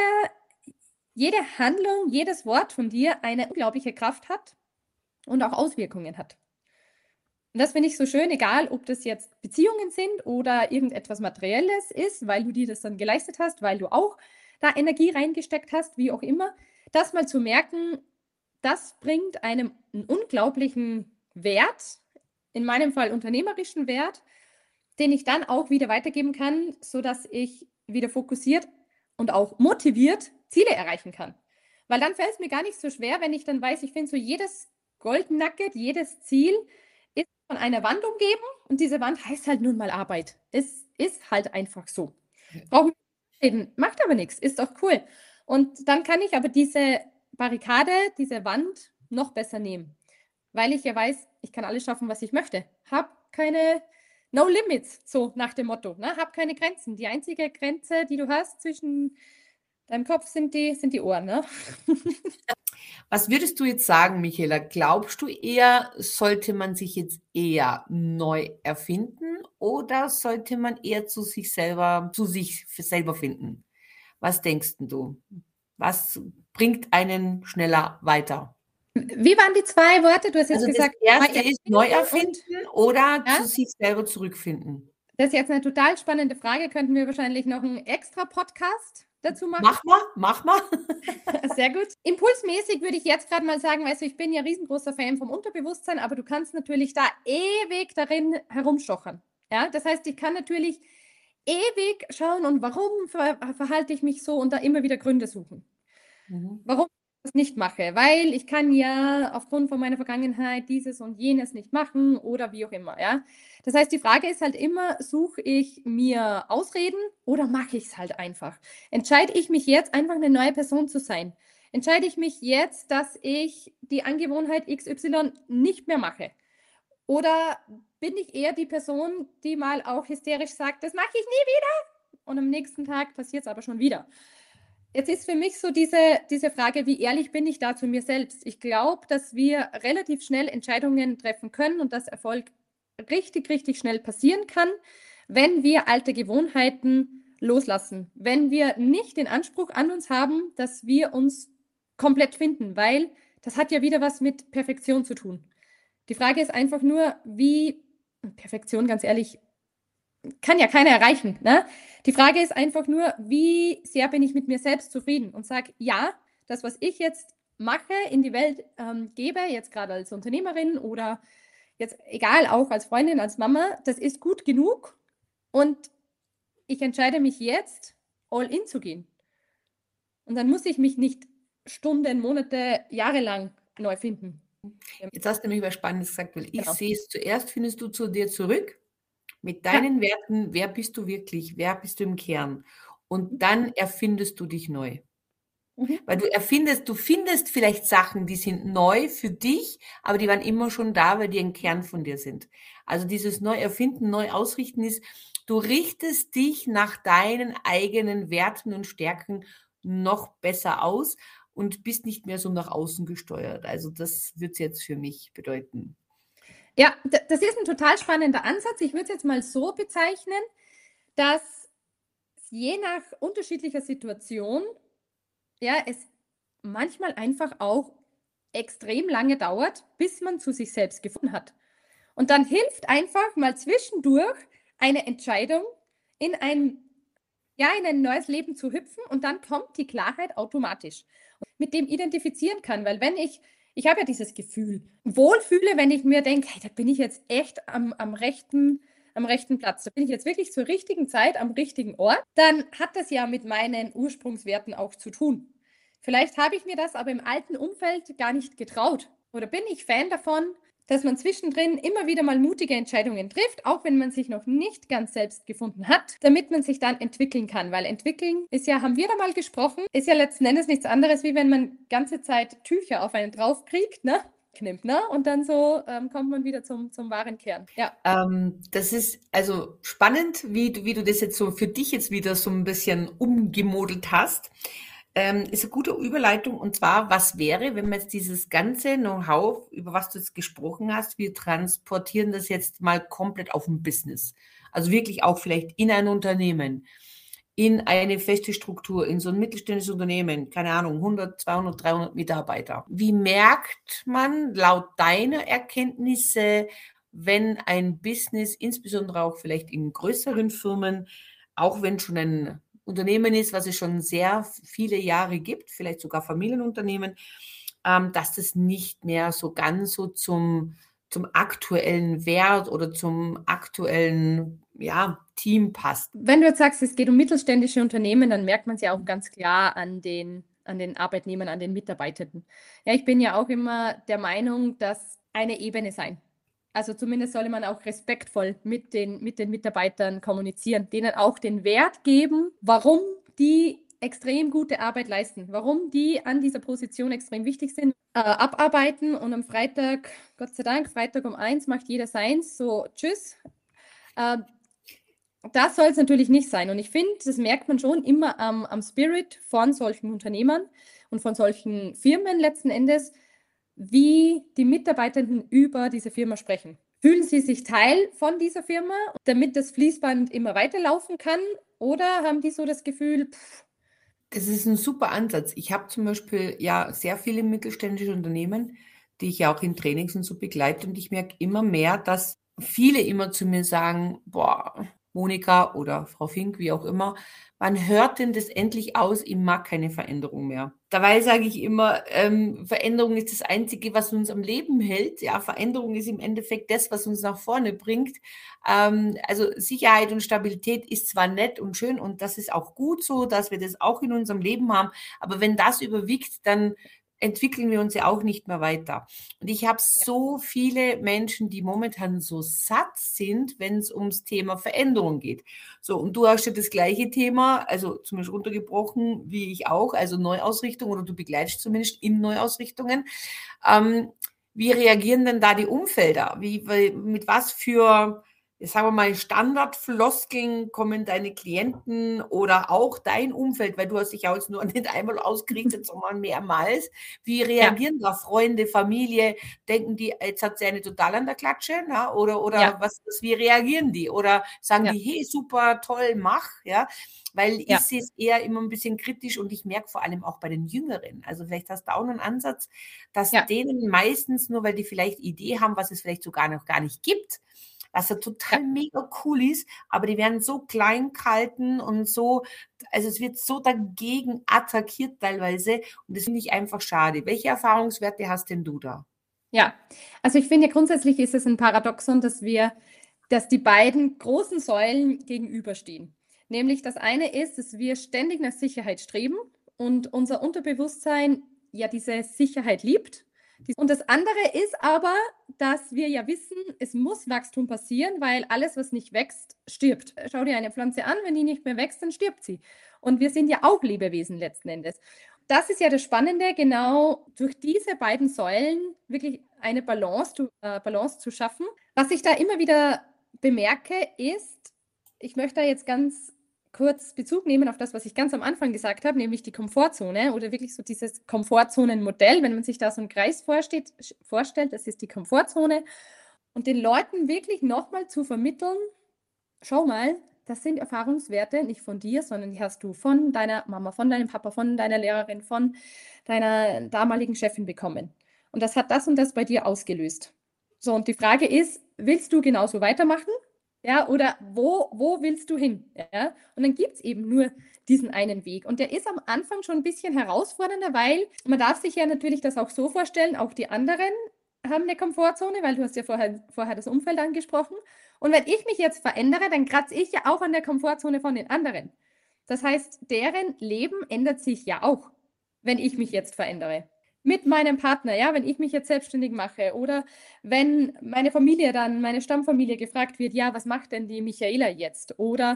Handlung, jedes Wort von dir eine unglaubliche Kraft hat und auch Auswirkungen hat. Und das finde ich so schön, egal ob das jetzt Beziehungen sind oder irgendetwas Materielles ist, weil du dir das dann geleistet hast, weil du auch da Energie reingesteckt hast, wie auch immer, das mal zu merken, das bringt einem einen unglaublichen Wert, in meinem Fall unternehmerischen Wert, den ich dann auch wieder weitergeben kann, sodass ich wieder fokussiert und auch motiviert Ziele erreichen kann. Weil dann fällt es mir gar nicht so schwer, wenn ich dann weiß, ich finde so jedes Gold Nugget, jedes Ziel ist von einer Wand umgeben und diese Wand heißt halt nun mal Arbeit. Es ist halt einfach so. Brauchen wir reden, macht aber nichts, ist doch cool. Und dann kann ich aber diese Barrikade, diese Wand noch besser nehmen, weil ich ja weiß, ich kann alles schaffen, was ich möchte. Hab keine No Limits, so nach dem Motto. Ne? Hab keine Grenzen. Die einzige Grenze, die du hast zwischen deinem Kopf, sind die Ohren. Ne? Was würdest du jetzt sagen, Michaela? Glaubst du eher, sollte man sich jetzt eher neu erfinden oder sollte man eher zu sich selber finden? Was denkst du? Was bringt einen schneller weiter? Wie waren die zwei Worte? Du hast jetzt Also gesagt, das erste ist neu erfinden oder ja? zu sich selber zurückfinden. Das ist jetzt eine total spannende Frage. Könnten wir wahrscheinlich noch einen extra Podcast dazu machen? Mach mal. Sehr gut. Impulsmäßig würde ich jetzt gerade mal sagen, weißt du, ich bin ja riesengroßer Fan vom Unterbewusstsein, aber du kannst natürlich da ewig darin herumstochern. Ja, das heißt, ich kann natürlich ewig schauen und warum verhalte ich mich so und da immer wieder Gründe suchen. Warum das nicht mache, weil ich kann ja aufgrund von meiner Vergangenheit dieses und jenes nicht machen oder wie auch immer, ja. Das heißt, die Frage ist halt immer, suche ich mir Ausreden oder mache ich es halt einfach? Entscheide ich mich jetzt, einfach eine neue Person zu sein? Entscheide ich mich jetzt, dass ich die Angewohnheit XY nicht mehr mache? Oder bin ich eher die Person, die mal auch hysterisch sagt, das mache ich nie wieder und am nächsten Tag passiert es aber schon wieder? Jetzt ist für mich so diese Frage, wie ehrlich bin ich da zu mir selbst? Ich glaube, dass wir relativ schnell Entscheidungen treffen können und dass Erfolg richtig, richtig schnell passieren kann, wenn wir alte Gewohnheiten loslassen, wenn wir nicht den Anspruch an uns haben, dass wir uns komplett finden, weil das hat ja wieder was mit Perfektion zu tun. Die Frage ist einfach nur, wie Perfektion, ganz ehrlich, kann ja keiner erreichen. Ne? Die Frage ist einfach nur, wie sehr bin ich mit mir selbst zufrieden und sage, ja, das, was ich jetzt mache, in die Welt gebe, jetzt gerade als Unternehmerin oder jetzt egal, auch als Freundin, als Mama, das ist gut genug und ich entscheide mich jetzt, all in zu gehen. Und dann muss ich mich nicht Stunden, Monate, Jahre lang neu finden. Jetzt hast du nämlich was Spannendes gesagt, weil ich Genau. sehe es zuerst, findest du zu dir zurück mit deinen Werten, wer bist du wirklich, wer bist du im Kern? Und dann erfindest du dich neu. Weil du findest vielleicht Sachen, die sind neu für dich, aber die waren immer schon da, weil die ein Kern von dir sind. Also dieses Neuerfinden, Neuausrichten ist, du richtest dich nach deinen eigenen Werten und Stärken noch besser aus und bist nicht mehr so nach außen gesteuert. Also das wird es jetzt für mich bedeuten. Ja, das ist ein total spannender Ansatz. Ich würde es jetzt mal so bezeichnen, dass je nach unterschiedlicher Situation, ja, es manchmal einfach auch extrem lange dauert, bis man zu sich selbst gefunden hat. Und dann hilft einfach mal zwischendurch eine Entscheidung in ein neues Leben zu hüpfen und dann kommt die Klarheit automatisch. Mit dem identifizieren kann, weil wenn ich habe ja dieses Gefühl, wohlfühle, wenn ich mir denke, hey, da bin ich jetzt echt am rechten Platz, da bin ich jetzt wirklich zur richtigen Zeit am richtigen Ort, dann hat das ja mit meinen Ursprungswerten auch zu tun. Vielleicht habe ich mir das aber im alten Umfeld gar nicht getraut. Oder bin ich Fan davon, dass man zwischendrin immer wieder mal mutige Entscheidungen trifft, auch wenn man sich noch nicht ganz selbst gefunden hat, damit man sich dann entwickeln kann. Weil entwickeln ist ja, haben wir da mal gesprochen, ist ja letzten Endes nichts anderes, wie wenn man ganze Zeit Tücher auf einen draufkriegt, ne? Knimmt, ne? Und dann so kommt man wieder zum wahren Kern. Ja. Das ist also spannend, wie du das jetzt so für dich jetzt wieder so ein bisschen umgemodelt hast. Ist eine gute Überleitung, und zwar, was wäre, wenn wir jetzt dieses ganze Know-how, über was du jetzt gesprochen hast, wir transportieren das jetzt mal komplett auf ein Business. Also wirklich auch vielleicht in ein Unternehmen, in eine feste Struktur, in so ein mittelständisches Unternehmen, keine Ahnung, 100, 200, 300 Mitarbeiter. Wie merkt man laut deiner Erkenntnisse, wenn ein Business, insbesondere auch vielleicht in größeren Firmen, auch wenn schon ein Unternehmen ist, was es schon sehr viele Jahre gibt, vielleicht sogar Familienunternehmen, dass das nicht mehr so ganz so zum aktuellen Wert oder zum aktuellen Team passt. Wenn du jetzt sagst, es geht um mittelständische Unternehmen, dann merkt man es ja auch ganz klar an den Arbeitnehmern, an den Mitarbeitenden. Ja, ich bin ja auch immer der Meinung, dass eine Ebene sein. Also zumindest solle man auch respektvoll mit den Mitarbeitern kommunizieren, denen auch den Wert geben, warum die extrem gute Arbeit leisten, warum die an dieser Position extrem wichtig sind, abarbeiten und am Freitag, Gott sei Dank, Freitag um 1 macht jeder seins, so tschüss. Das soll es natürlich nicht sein. Und ich finde, das merkt man schon immer am Spirit von solchen Unternehmern und von solchen Firmen letzten Endes, wie die Mitarbeitenden über diese Firma sprechen. Fühlen sie sich Teil von dieser Firma, damit das Fließband immer weiterlaufen kann? Oder haben die so das Gefühl, Das ist ein super Ansatz. Ich habe zum Beispiel ja sehr viele mittelständische Unternehmen, die ich ja auch in Trainings und so begleite, und ich merke immer mehr, dass viele immer zu mir sagen, boah, Monika oder Frau Fink, wie auch immer, wann hört denn das endlich aus? Ich mag keine Veränderung mehr. Dabei sage ich immer, Veränderung ist das Einzige, was uns am Leben hält. Ja, Veränderung ist im Endeffekt das, was uns nach vorne bringt. Also Sicherheit und Stabilität ist zwar nett und schön, und das ist auch gut so, dass wir das auch in unserem Leben haben, aber wenn das überwiegt, dann entwickeln wir uns ja auch nicht mehr weiter. Und ich habe so viele Menschen, die momentan so satt sind, wenn es ums Thema Veränderung geht. So, und du hast ja das gleiche Thema, also zumindest runtergebrochen, wie ich auch, also Neuausrichtung, oder du begleitest zumindest in Neuausrichtungen. Wie reagieren denn da die Umfelder? Mit was für, sagen wir mal, Standardfloskeln kommen deine Klienten oder auch dein Umfeld, weil du hast dich ja jetzt nur nicht einmal ausgerichtet, sondern mehrmals. Wie reagieren da Freunde, Familie? Denken die, jetzt hat sie eine total an der Klatsche, na? Oder wie reagieren die? Oder sagen die, hey, super, toll, mach, ja? Weil ich sehe es eher immer ein bisschen kritisch und ich merke vor allem auch bei den Jüngeren, also vielleicht hast du auch einen Ansatz, dass denen meistens, nur weil die vielleicht Idee haben, was es vielleicht sogar noch gar nicht gibt, was ja total mega cool ist, aber die werden so klein gehalten und so, also es wird so dagegen attackiert teilweise und das finde ich einfach schade. Welche Erfahrungswerte hast denn du da? Ja, also ich finde grundsätzlich ist es ein Paradoxon, dass die beiden großen Säulen gegenüberstehen. Nämlich das eine ist, dass wir ständig nach Sicherheit streben und unser Unterbewusstsein ja diese Sicherheit liebt. Und das andere ist aber, dass wir ja wissen, es muss Wachstum passieren, weil alles, was nicht wächst, stirbt. Schau dir eine Pflanze an, wenn die nicht mehr wächst, dann stirbt sie. Und wir sind ja auch Lebewesen letzten Endes. Das ist ja das Spannende, genau durch diese beiden Säulen wirklich eine Balance zu schaffen. Was ich da immer wieder bemerke, ist, ich möchte da jetzt ganz kurz Bezug nehmen auf das, was ich ganz am Anfang gesagt habe, nämlich die Komfortzone oder wirklich so dieses Komfortzonenmodell. Wenn man sich da so einen Kreis vorstellt, das ist die Komfortzone. Und den Leuten wirklich nochmal zu vermitteln, schau mal, das sind Erfahrungswerte nicht von dir, sondern die hast du von deiner Mama, von deinem Papa, von deiner Lehrerin, von deiner damaligen Chefin bekommen. Und das hat das und das bei dir ausgelöst. So, und die Frage ist, willst du genauso weitermachen? Ja, oder wo willst du hin? Ja? Und dann gibt es eben nur diesen einen Weg. Und der ist am Anfang schon ein bisschen herausfordernder, weil man darf sich ja natürlich das auch so vorstellen, auch die anderen haben eine Komfortzone, weil du hast ja vorher das Umfeld angesprochen. Und wenn ich mich jetzt verändere, dann kratze ich ja auch an der Komfortzone von den anderen. Das heißt, deren Leben ändert sich ja auch, wenn ich mich jetzt verändere. Mit meinem Partner, ja, wenn ich mich jetzt selbstständig mache oder wenn meine Familie dann, meine Stammfamilie gefragt wird, ja, was macht denn die Michaela jetzt? Oder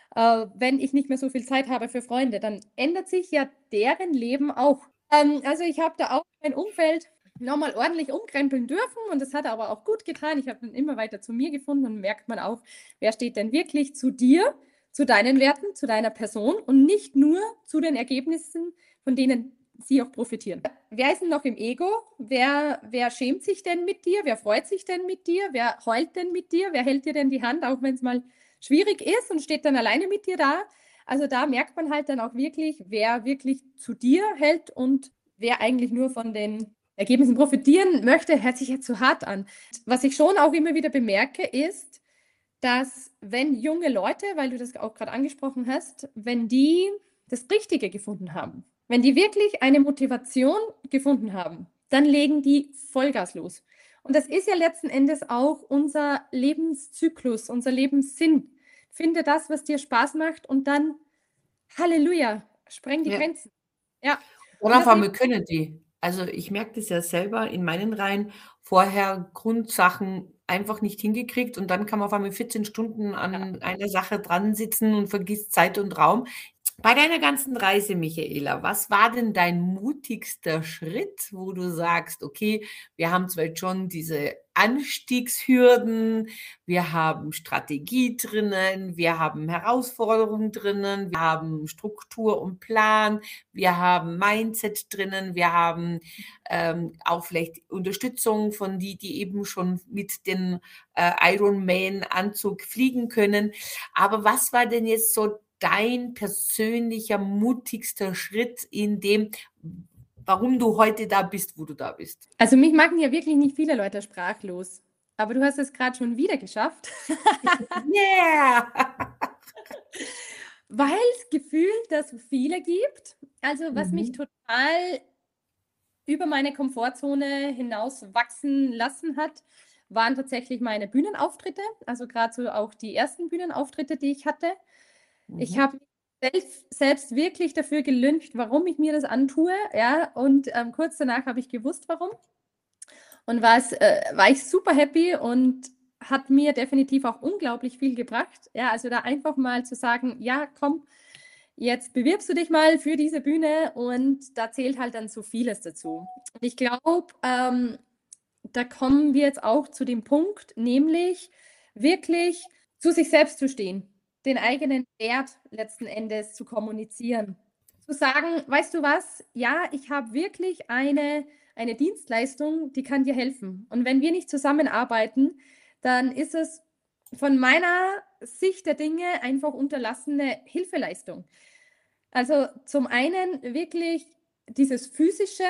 wenn ich nicht mehr so viel Zeit habe für Freunde, dann ändert sich ja deren Leben auch. Also ich habe da auch mein Umfeld nochmal ordentlich umkrempeln dürfen und das hat aber auch gut getan. Ich habe dann immer weiter zu mir gefunden und merkt man auch, wer steht denn wirklich zu dir, zu deinen Werten, zu deiner Person und nicht nur zu den Ergebnissen, von denen sie auch profitieren. Wer ist denn noch im Ego? Wer schämt sich denn mit dir? Wer freut sich denn mit dir? Wer heult denn mit dir? Wer hält dir denn die Hand, auch wenn es mal schwierig ist und steht dann alleine mit dir da? Also da merkt man halt dann auch wirklich, wer wirklich zu dir hält und wer eigentlich nur von den Ergebnissen profitieren möchte, hört sich jetzt so hart an. Was ich schon auch immer wieder bemerke, ist, dass wenn junge Leute, weil du das auch gerade angesprochen hast, wenn die das Richtige gefunden haben, wenn die wirklich eine Motivation gefunden haben, dann legen die Vollgas los. Und das ist ja letzten Endes auch unser Lebenszyklus, unser Lebenssinn. Finde das, was dir Spaß macht und dann, Halleluja, spreng die Grenzen. Ja. Oder auf einmal können die. Also ich merke das ja selber in meinen Reihen, vorher Grundsachen einfach nicht hingekriegt und dann kann man auf einmal 14 Stunden an einer Sache dran sitzen und vergisst Zeit und Raum. Bei deiner ganzen Reise, Michaela, was war denn dein mutigster Schritt, wo du sagst, okay, wir haben zwar jetzt schon diese Anstiegshürden, wir haben Strategie drinnen, wir haben Herausforderungen drinnen, wir haben Struktur und Plan, wir haben Mindset drinnen, wir haben auch vielleicht Unterstützung von die eben schon mit den Ironman-Anzug fliegen können. Aber was war denn jetzt so dein persönlicher, mutigster Schritt in dem, warum du heute da bist, wo du da bist? Also mich machen ja wirklich nicht viele Leute sprachlos. Aber du hast es gerade schon wieder geschafft. Yeah! Weil es gefühlt das viele gibt. Also was mich total über meine Komfortzone hinaus wachsen lassen hat, waren tatsächlich meine Bühnenauftritte. Also gerade so auch die ersten Bühnenauftritte, die ich hatte. Ich habe selbst wirklich dafür gelyncht, warum ich mir das antue. Ja, und kurz danach habe ich gewusst, warum. Und war ich super happy und hat mir definitiv auch unglaublich viel gebracht. Ja, also da einfach mal zu sagen, ja, komm, jetzt bewirbst du dich mal für diese Bühne und da zählt halt dann so vieles dazu. Und ich glaube, da kommen wir jetzt auch zu dem Punkt, nämlich wirklich zu sich selbst zu stehen, den eigenen Wert letzten Endes zu kommunizieren. Zu sagen, weißt du was, ja, ich habe wirklich eine Dienstleistung, die kann dir helfen. Und wenn wir nicht zusammenarbeiten, dann ist es von meiner Sicht der Dinge einfach unterlassene Hilfeleistung. Also zum einen wirklich dieses physische,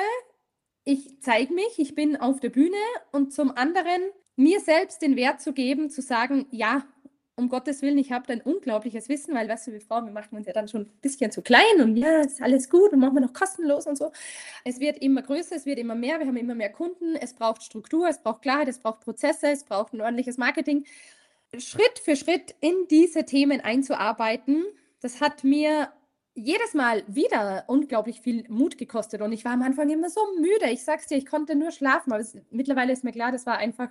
ich zeige mich, ich bin auf der Bühne, und zum anderen mir selbst den Wert zu geben, zu sagen, ja, um Gottes Willen, ich habe ein unglaubliches Wissen, weil, weißt du, wir Frauen, wir machen uns ja dann schon ein bisschen zu klein und ja, ist alles gut und machen wir noch kostenlos und so. Es wird immer größer, es wird immer mehr, wir haben immer mehr Kunden, es braucht Struktur, es braucht Klarheit, es braucht Prozesse, es braucht ein ordentliches Marketing. Schritt für Schritt in diese Themen einzuarbeiten, das hat mir jedes Mal wieder unglaublich viel Mut gekostet und ich war am Anfang immer so müde. Ich sag's dir, ich konnte nur schlafen, aber mittlerweile ist mir klar, das war einfach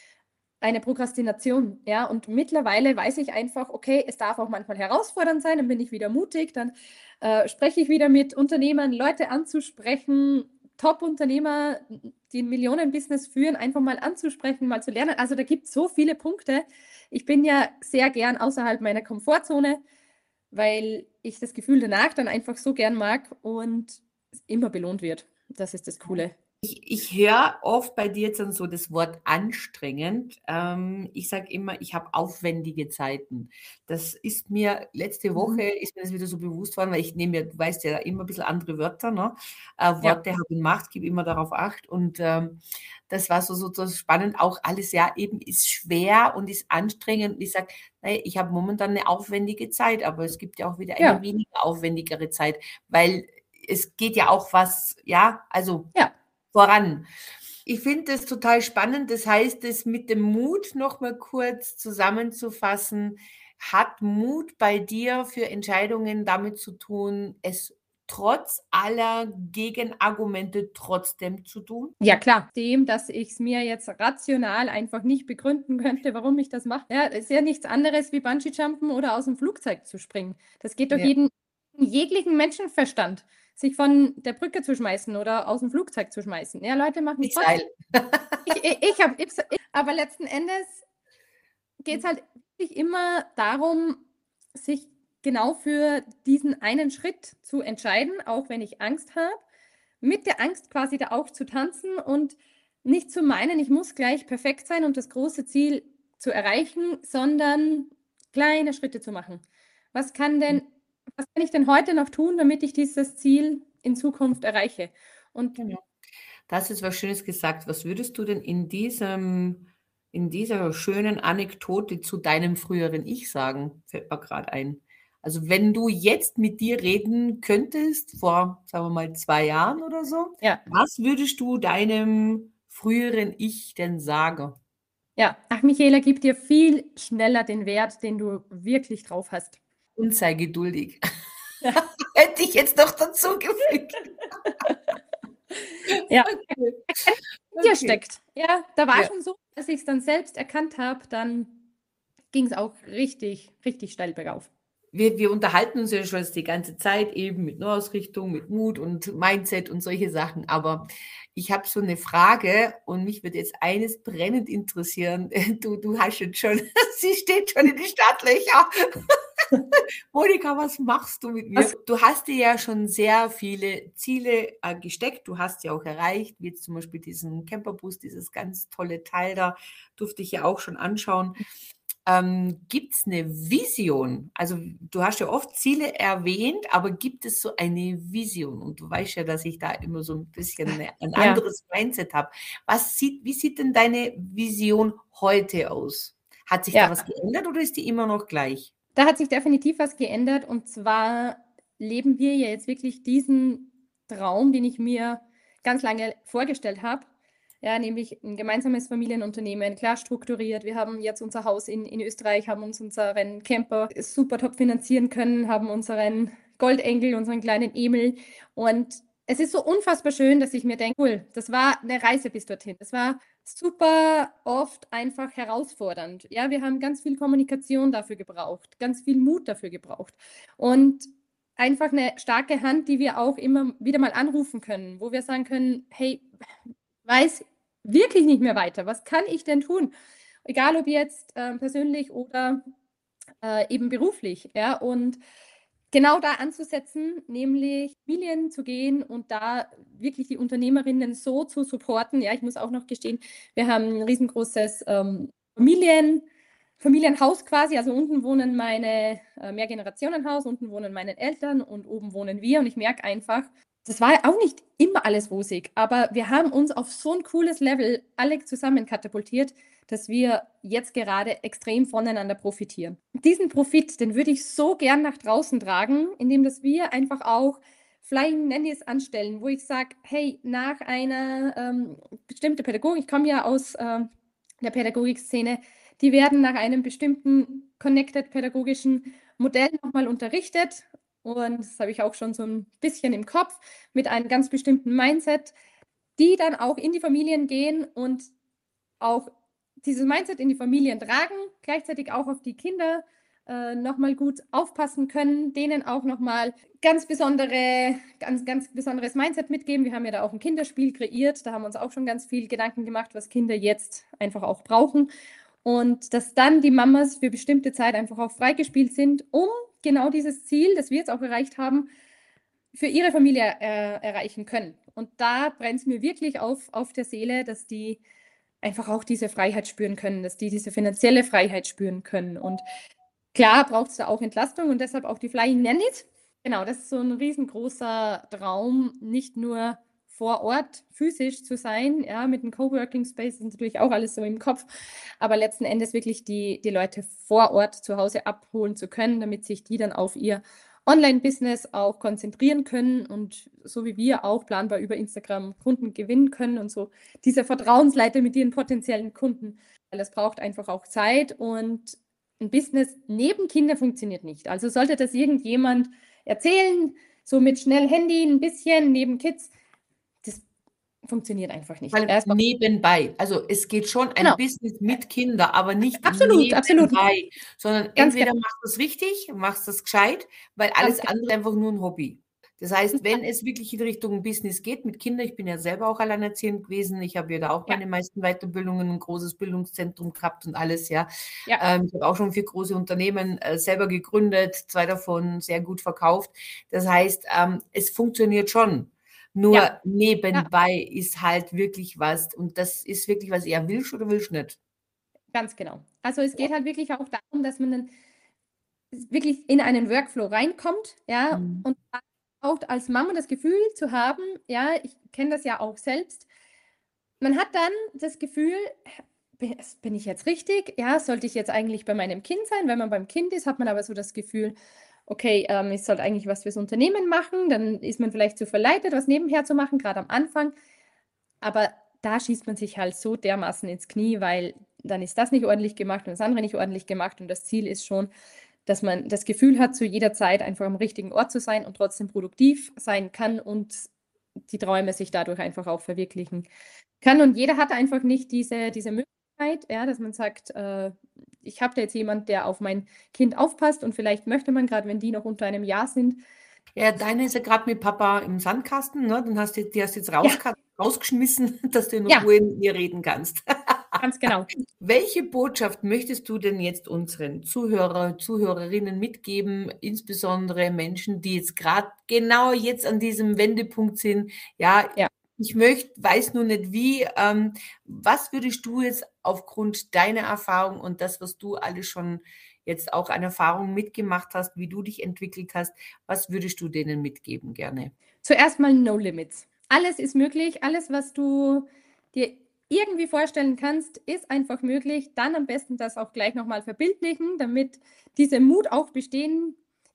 eine Prokrastination, ja, und mittlerweile weiß ich einfach, okay, es darf auch manchmal herausfordernd sein, dann bin ich wieder mutig, dann spreche ich wieder mit Unternehmern, Leute anzusprechen, Top-Unternehmer, die ein Millionen-Business führen, einfach mal anzusprechen, mal zu lernen. Also da gibt es so viele Punkte. Ich bin ja sehr gern außerhalb meiner Komfortzone, weil ich das Gefühl danach dann einfach so gern mag und immer belohnt wird. Das ist das Coole. Ich höre oft bei dir jetzt dann so das Wort anstrengend. Ich sage immer, ich habe aufwendige Zeiten. Das ist mir letzte Woche ist mir das wieder so bewusst worden, weil ich nehme ja, du weißt ja, immer ein bisschen andere Wörter, ne? Worte haben Macht, gebe immer darauf Acht. Und das war so spannend. Auch alles ja eben ist schwer und ist anstrengend. Und ich sage, naja, ich habe momentan eine aufwendige Zeit, aber es gibt ja auch wieder eine weniger aufwendigere Zeit, weil es geht ja auch was, ja, also voran. Ich finde das total spannend. Das heißt, das mit dem Mut noch mal kurz zusammenzufassen, hat Mut bei dir für Entscheidungen damit zu tun, es trotz aller Gegenargumente trotzdem zu tun? Ja, klar. Dem, dass ich es mir jetzt rational einfach nicht begründen könnte, warum ich das mache. Ja, ist ja nichts anderes wie Bungee-Jumpen oder aus dem Flugzeug zu springen. Das geht doch jeglichen Menschenverstand, sich von der Brücke zu schmeißen oder aus dem Flugzeug zu schmeißen. Ja, Leute machen es trotzdem. Aber letzten Endes geht es halt wirklich immer darum, sich genau für diesen einen Schritt zu entscheiden, auch wenn ich Angst habe, mit der Angst quasi da auch zu tanzen und nicht zu meinen, ich muss gleich perfekt sein, um das große Ziel zu erreichen, sondern kleine Schritte zu machen. Was kann ich denn heute noch tun, damit ich dieses Ziel in Zukunft erreiche? Und genau. Das ist was Schönes gesagt. Was würdest du denn in dieser schönen Anekdote zu deinem früheren Ich sagen? Fällt mir gerade ein. Also wenn du jetzt mit dir reden könntest, vor, sagen wir mal, 2 Jahren oder so, was würdest du deinem früheren Ich denn sagen? Ja, ach Michaela, gib dir viel schneller den Wert, den du wirklich drauf hast. Und sei geduldig. Hätte ich jetzt noch dazu gefügt. Ja, hier steckt. Ja, da war schon so, als ich es dann selbst erkannt habe, dann ging es auch richtig, richtig steil bergauf. Wir unterhalten uns ja schon die ganze Zeit eben mit Neuausrichtung, mit Mut und Mindset und solche Sachen. Aber ich habe so eine Frage und mich würde jetzt eines brennend interessieren. Du hast jetzt schon, sie steht schon in die Startlöcher. Monika, was machst du mit mir? Du hast dir ja schon sehr viele Ziele gesteckt. Du hast ja auch erreicht, wie jetzt zum Beispiel diesen Camperbus, dieses ganz tolle Teil da, durfte ich ja auch schon anschauen. Gibt es eine Vision? Also du hast ja oft Ziele erwähnt, aber gibt es so eine Vision? Und du weißt ja, dass ich da immer so ein bisschen ein anderes Mindset habe. Wie sieht denn deine Vision heute aus? Hat sich da was geändert oder ist die immer noch gleich? Da hat sich definitiv was geändert, und zwar leben wir ja jetzt wirklich diesen Traum, den ich mir ganz lange vorgestellt habe. ja, nämlich ein gemeinsames Familienunternehmen, klar strukturiert. Wir haben jetzt unser Haus in Österreich, haben uns unseren Camper super top finanzieren können, haben unseren Goldengel, unseren kleinen Emil. Und es ist so unfassbar schön, dass ich mir denke, cool, das war eine Reise bis dorthin. Das war super oft einfach herausfordernd. Ja, wir haben ganz viel Kommunikation dafür gebraucht, ganz viel Mut dafür gebraucht. Und einfach eine starke Hand, die wir auch immer wieder mal anrufen können, wo wir sagen können, hey, weiß wirklich nicht mehr weiter, was kann ich denn tun? Egal ob jetzt persönlich oder eben beruflich, ja, und genau da anzusetzen, nämlich Familien zu gehen und da wirklich die Unternehmerinnen so zu supporten. Ja, ich muss auch noch gestehen, wir haben ein riesengroßes Familienhaus quasi. Also unten wohnen meine Mehrgenerationenhaus, unten wohnen meine Eltern und oben wohnen wir. Und ich merke einfach, das war auch nicht immer alles rosig, aber wir haben uns auf so ein cooles Level alle zusammen katapultiert, dass wir jetzt gerade extrem voneinander profitieren. Diesen Profit, den würde ich so gern nach draußen tragen, indem dass wir einfach auch Flying Nannies anstellen, wo ich sage, hey, nach einer bestimmten Pädagogik, ich komme ja aus der Pädagogikszene, die werden nach einem bestimmten connected pädagogischen Modell nochmal unterrichtet. Und das habe ich auch schon so ein bisschen im Kopf mit einem ganz bestimmten Mindset, die dann auch in die Familien gehen und auch dieses Mindset in die Familien tragen, gleichzeitig auch auf die Kinder nochmal gut aufpassen können, denen auch nochmal ganz besonderes Mindset mitgeben. Wir haben ja da auch ein Kinderspiel kreiert, da haben wir uns auch schon ganz viel Gedanken gemacht, was Kinder jetzt einfach auch brauchen. Und dass dann die Mamas für bestimmte Zeit einfach auch freigespielt sind, um genau dieses Ziel, das wir jetzt auch erreicht haben, für ihre Familie erreichen können. Und da brennt es mir wirklich auf der Seele, dass die einfach auch diese Freiheit spüren können, dass die diese finanzielle Freiheit spüren können. Und klar braucht es da auch Entlastung und deshalb auch die Flying Nannies. Genau, das ist so ein riesengroßer Traum, nicht nur vor Ort physisch zu sein, ja, mit dem Coworking Space ist natürlich auch alles so im Kopf, aber letzten Endes wirklich die Leute vor Ort zu Hause abholen zu können, damit sich die dann auf ihr Online-Business auch konzentrieren können und so wie wir auch planbar über Instagram Kunden gewinnen können und so diese Vertrauensleiter mit ihren potenziellen Kunden, weil das braucht einfach auch Zeit und ein Business neben Kindern funktioniert nicht. Also sollte das irgendjemand erzählen, so mit schnell Handy ein bisschen neben Kids, das funktioniert einfach nicht. Weil nebenbei, also es geht schon ein Genau. Business mit Kindern, aber nicht Absolut. nebenbei, sondern Ganz entweder genau. machst du es richtig, machst das gescheit, weil alles andere einfach nur ein Hobby. Das heißt, wenn es wirklich in Richtung Business geht mit Kindern, ich bin ja selber auch alleinerziehend gewesen, ich habe ja da auch meine meisten Weiterbildungen, ein großes Bildungszentrum gehabt und alles, ja. Ich habe auch schon 4 große Unternehmen selber gegründet, 2 davon sehr gut verkauft. Das heißt, es funktioniert schon. Nur nebenbei ist halt wirklich was, und das ist wirklich was, eher willst oder willst nicht. Ganz genau. Also es geht halt wirklich auch darum, dass man dann wirklich in einen Workflow reinkommt, ja, und auch als Mama das Gefühl zu haben, ja, ich kenne das ja auch selbst, man hat dann das Gefühl, bin ich jetzt richtig? Ja, sollte ich jetzt eigentlich bei meinem Kind sein? Wenn man beim Kind ist, hat man aber so das Gefühl, okay, ich sollte eigentlich was fürs Unternehmen machen, dann ist man vielleicht so verleitet, was nebenher zu machen, gerade am Anfang. Aber da schießt man sich halt so dermaßen ins Knie, weil dann ist das nicht ordentlich gemacht und das andere nicht ordentlich gemacht. Und das Ziel ist schon, dass man das Gefühl hat, zu jeder Zeit einfach am richtigen Ort zu sein und trotzdem produktiv sein kann und die Träume sich dadurch einfach auch verwirklichen kann. Und jeder hat einfach nicht diese Möglichkeit, ja, dass man sagt, ich habe da jetzt jemand, der auf mein Kind aufpasst und vielleicht möchte man, gerade wenn die noch unter einem Jahr sind. Ja, deine ist ja gerade mit Papa im Sandkasten, ne? Dann hast du die jetzt rausgeschmissen, dass du in Ruhe mit ihr reden kannst. Ganz genau. Welche Botschaft möchtest du denn jetzt unseren Zuhörerinnen mitgeben, insbesondere Menschen, die jetzt gerade genau jetzt an diesem Wendepunkt sind? Ja. Ich weiß nur nicht wie. Was würdest du jetzt aufgrund deiner Erfahrung und das, was du alles schon jetzt auch an Erfahrung mitgemacht hast, wie du dich entwickelt hast, was würdest du denen mitgeben gerne? Zuerst mal No Limits. Alles ist möglich, alles, was du dir irgendwie vorstellen kannst, ist einfach möglich. Dann am besten das auch gleich nochmal verbildlichen, damit dieser Mut auch bestehen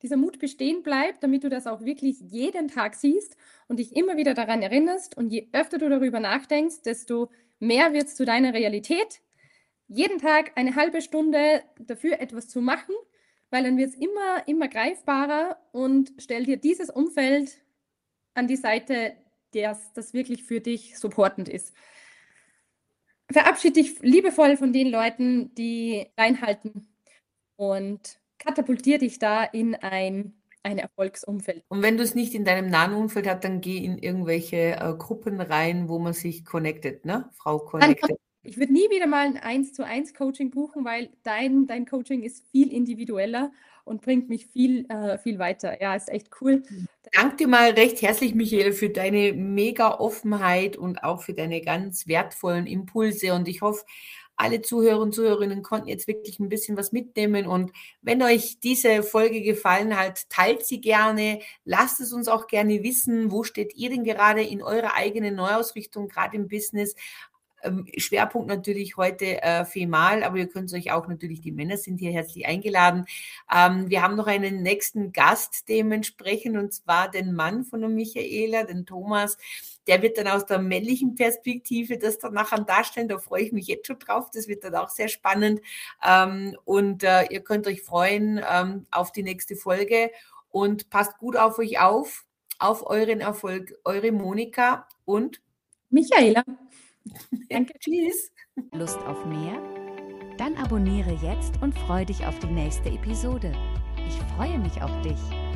dieser Mut bestehen bleibt, damit du das auch wirklich jeden Tag siehst und dich immer wieder daran erinnerst. Und je öfter du darüber nachdenkst, desto mehr wird es zu deiner Realität. Jeden Tag eine halbe Stunde dafür etwas zu machen, weil dann wird es immer greifbarer, und stell dir dieses Umfeld an die Seite, das wirklich für dich supportend ist. Verabschiede dich liebevoll von den Leuten, die reinhalten, und katapultiere dich da in ein Erfolgsumfeld. Und wenn du es nicht in deinem nahen Umfeld hast, dann geh in irgendwelche Gruppen rein, wo man sich connectet, ne? Frau Connected. Ich würde nie wieder mal ein 1:1 Coaching buchen, weil dein Coaching ist viel individueller und bringt mich viel weiter. Ja, ist echt cool. Danke dir mal recht herzlich, Michaela, für deine mega Offenheit und auch für deine ganz wertvollen Impulse. Und ich hoffe, alle Zuhörer und Zuhörerinnen konnten jetzt wirklich ein bisschen was mitnehmen. Und wenn euch diese Folge gefallen hat, teilt sie gerne. Lasst es uns auch gerne wissen. Wo steht ihr denn gerade in eurer eigenen Neuausrichtung, gerade im Business? Schwerpunkt natürlich heute Femal, aber ihr könnt euch auch, natürlich die Männer sind hier herzlich eingeladen. Wir haben noch einen nächsten Gast dementsprechend, und zwar den Mann von der Michaela, den Thomas. Der wird dann aus der männlichen Perspektive das dann nachher darstellen. Da freue ich mich jetzt schon drauf. Das wird dann auch sehr spannend. Und ihr könnt euch freuen auf die nächste Folge, und passt gut auf euch auf euren Erfolg. Eure Monika und Michaela. Danke, tschüss. Lust auf mehr? Dann abonniere jetzt und freue dich auf die nächste Episode. Ich freue mich auf dich.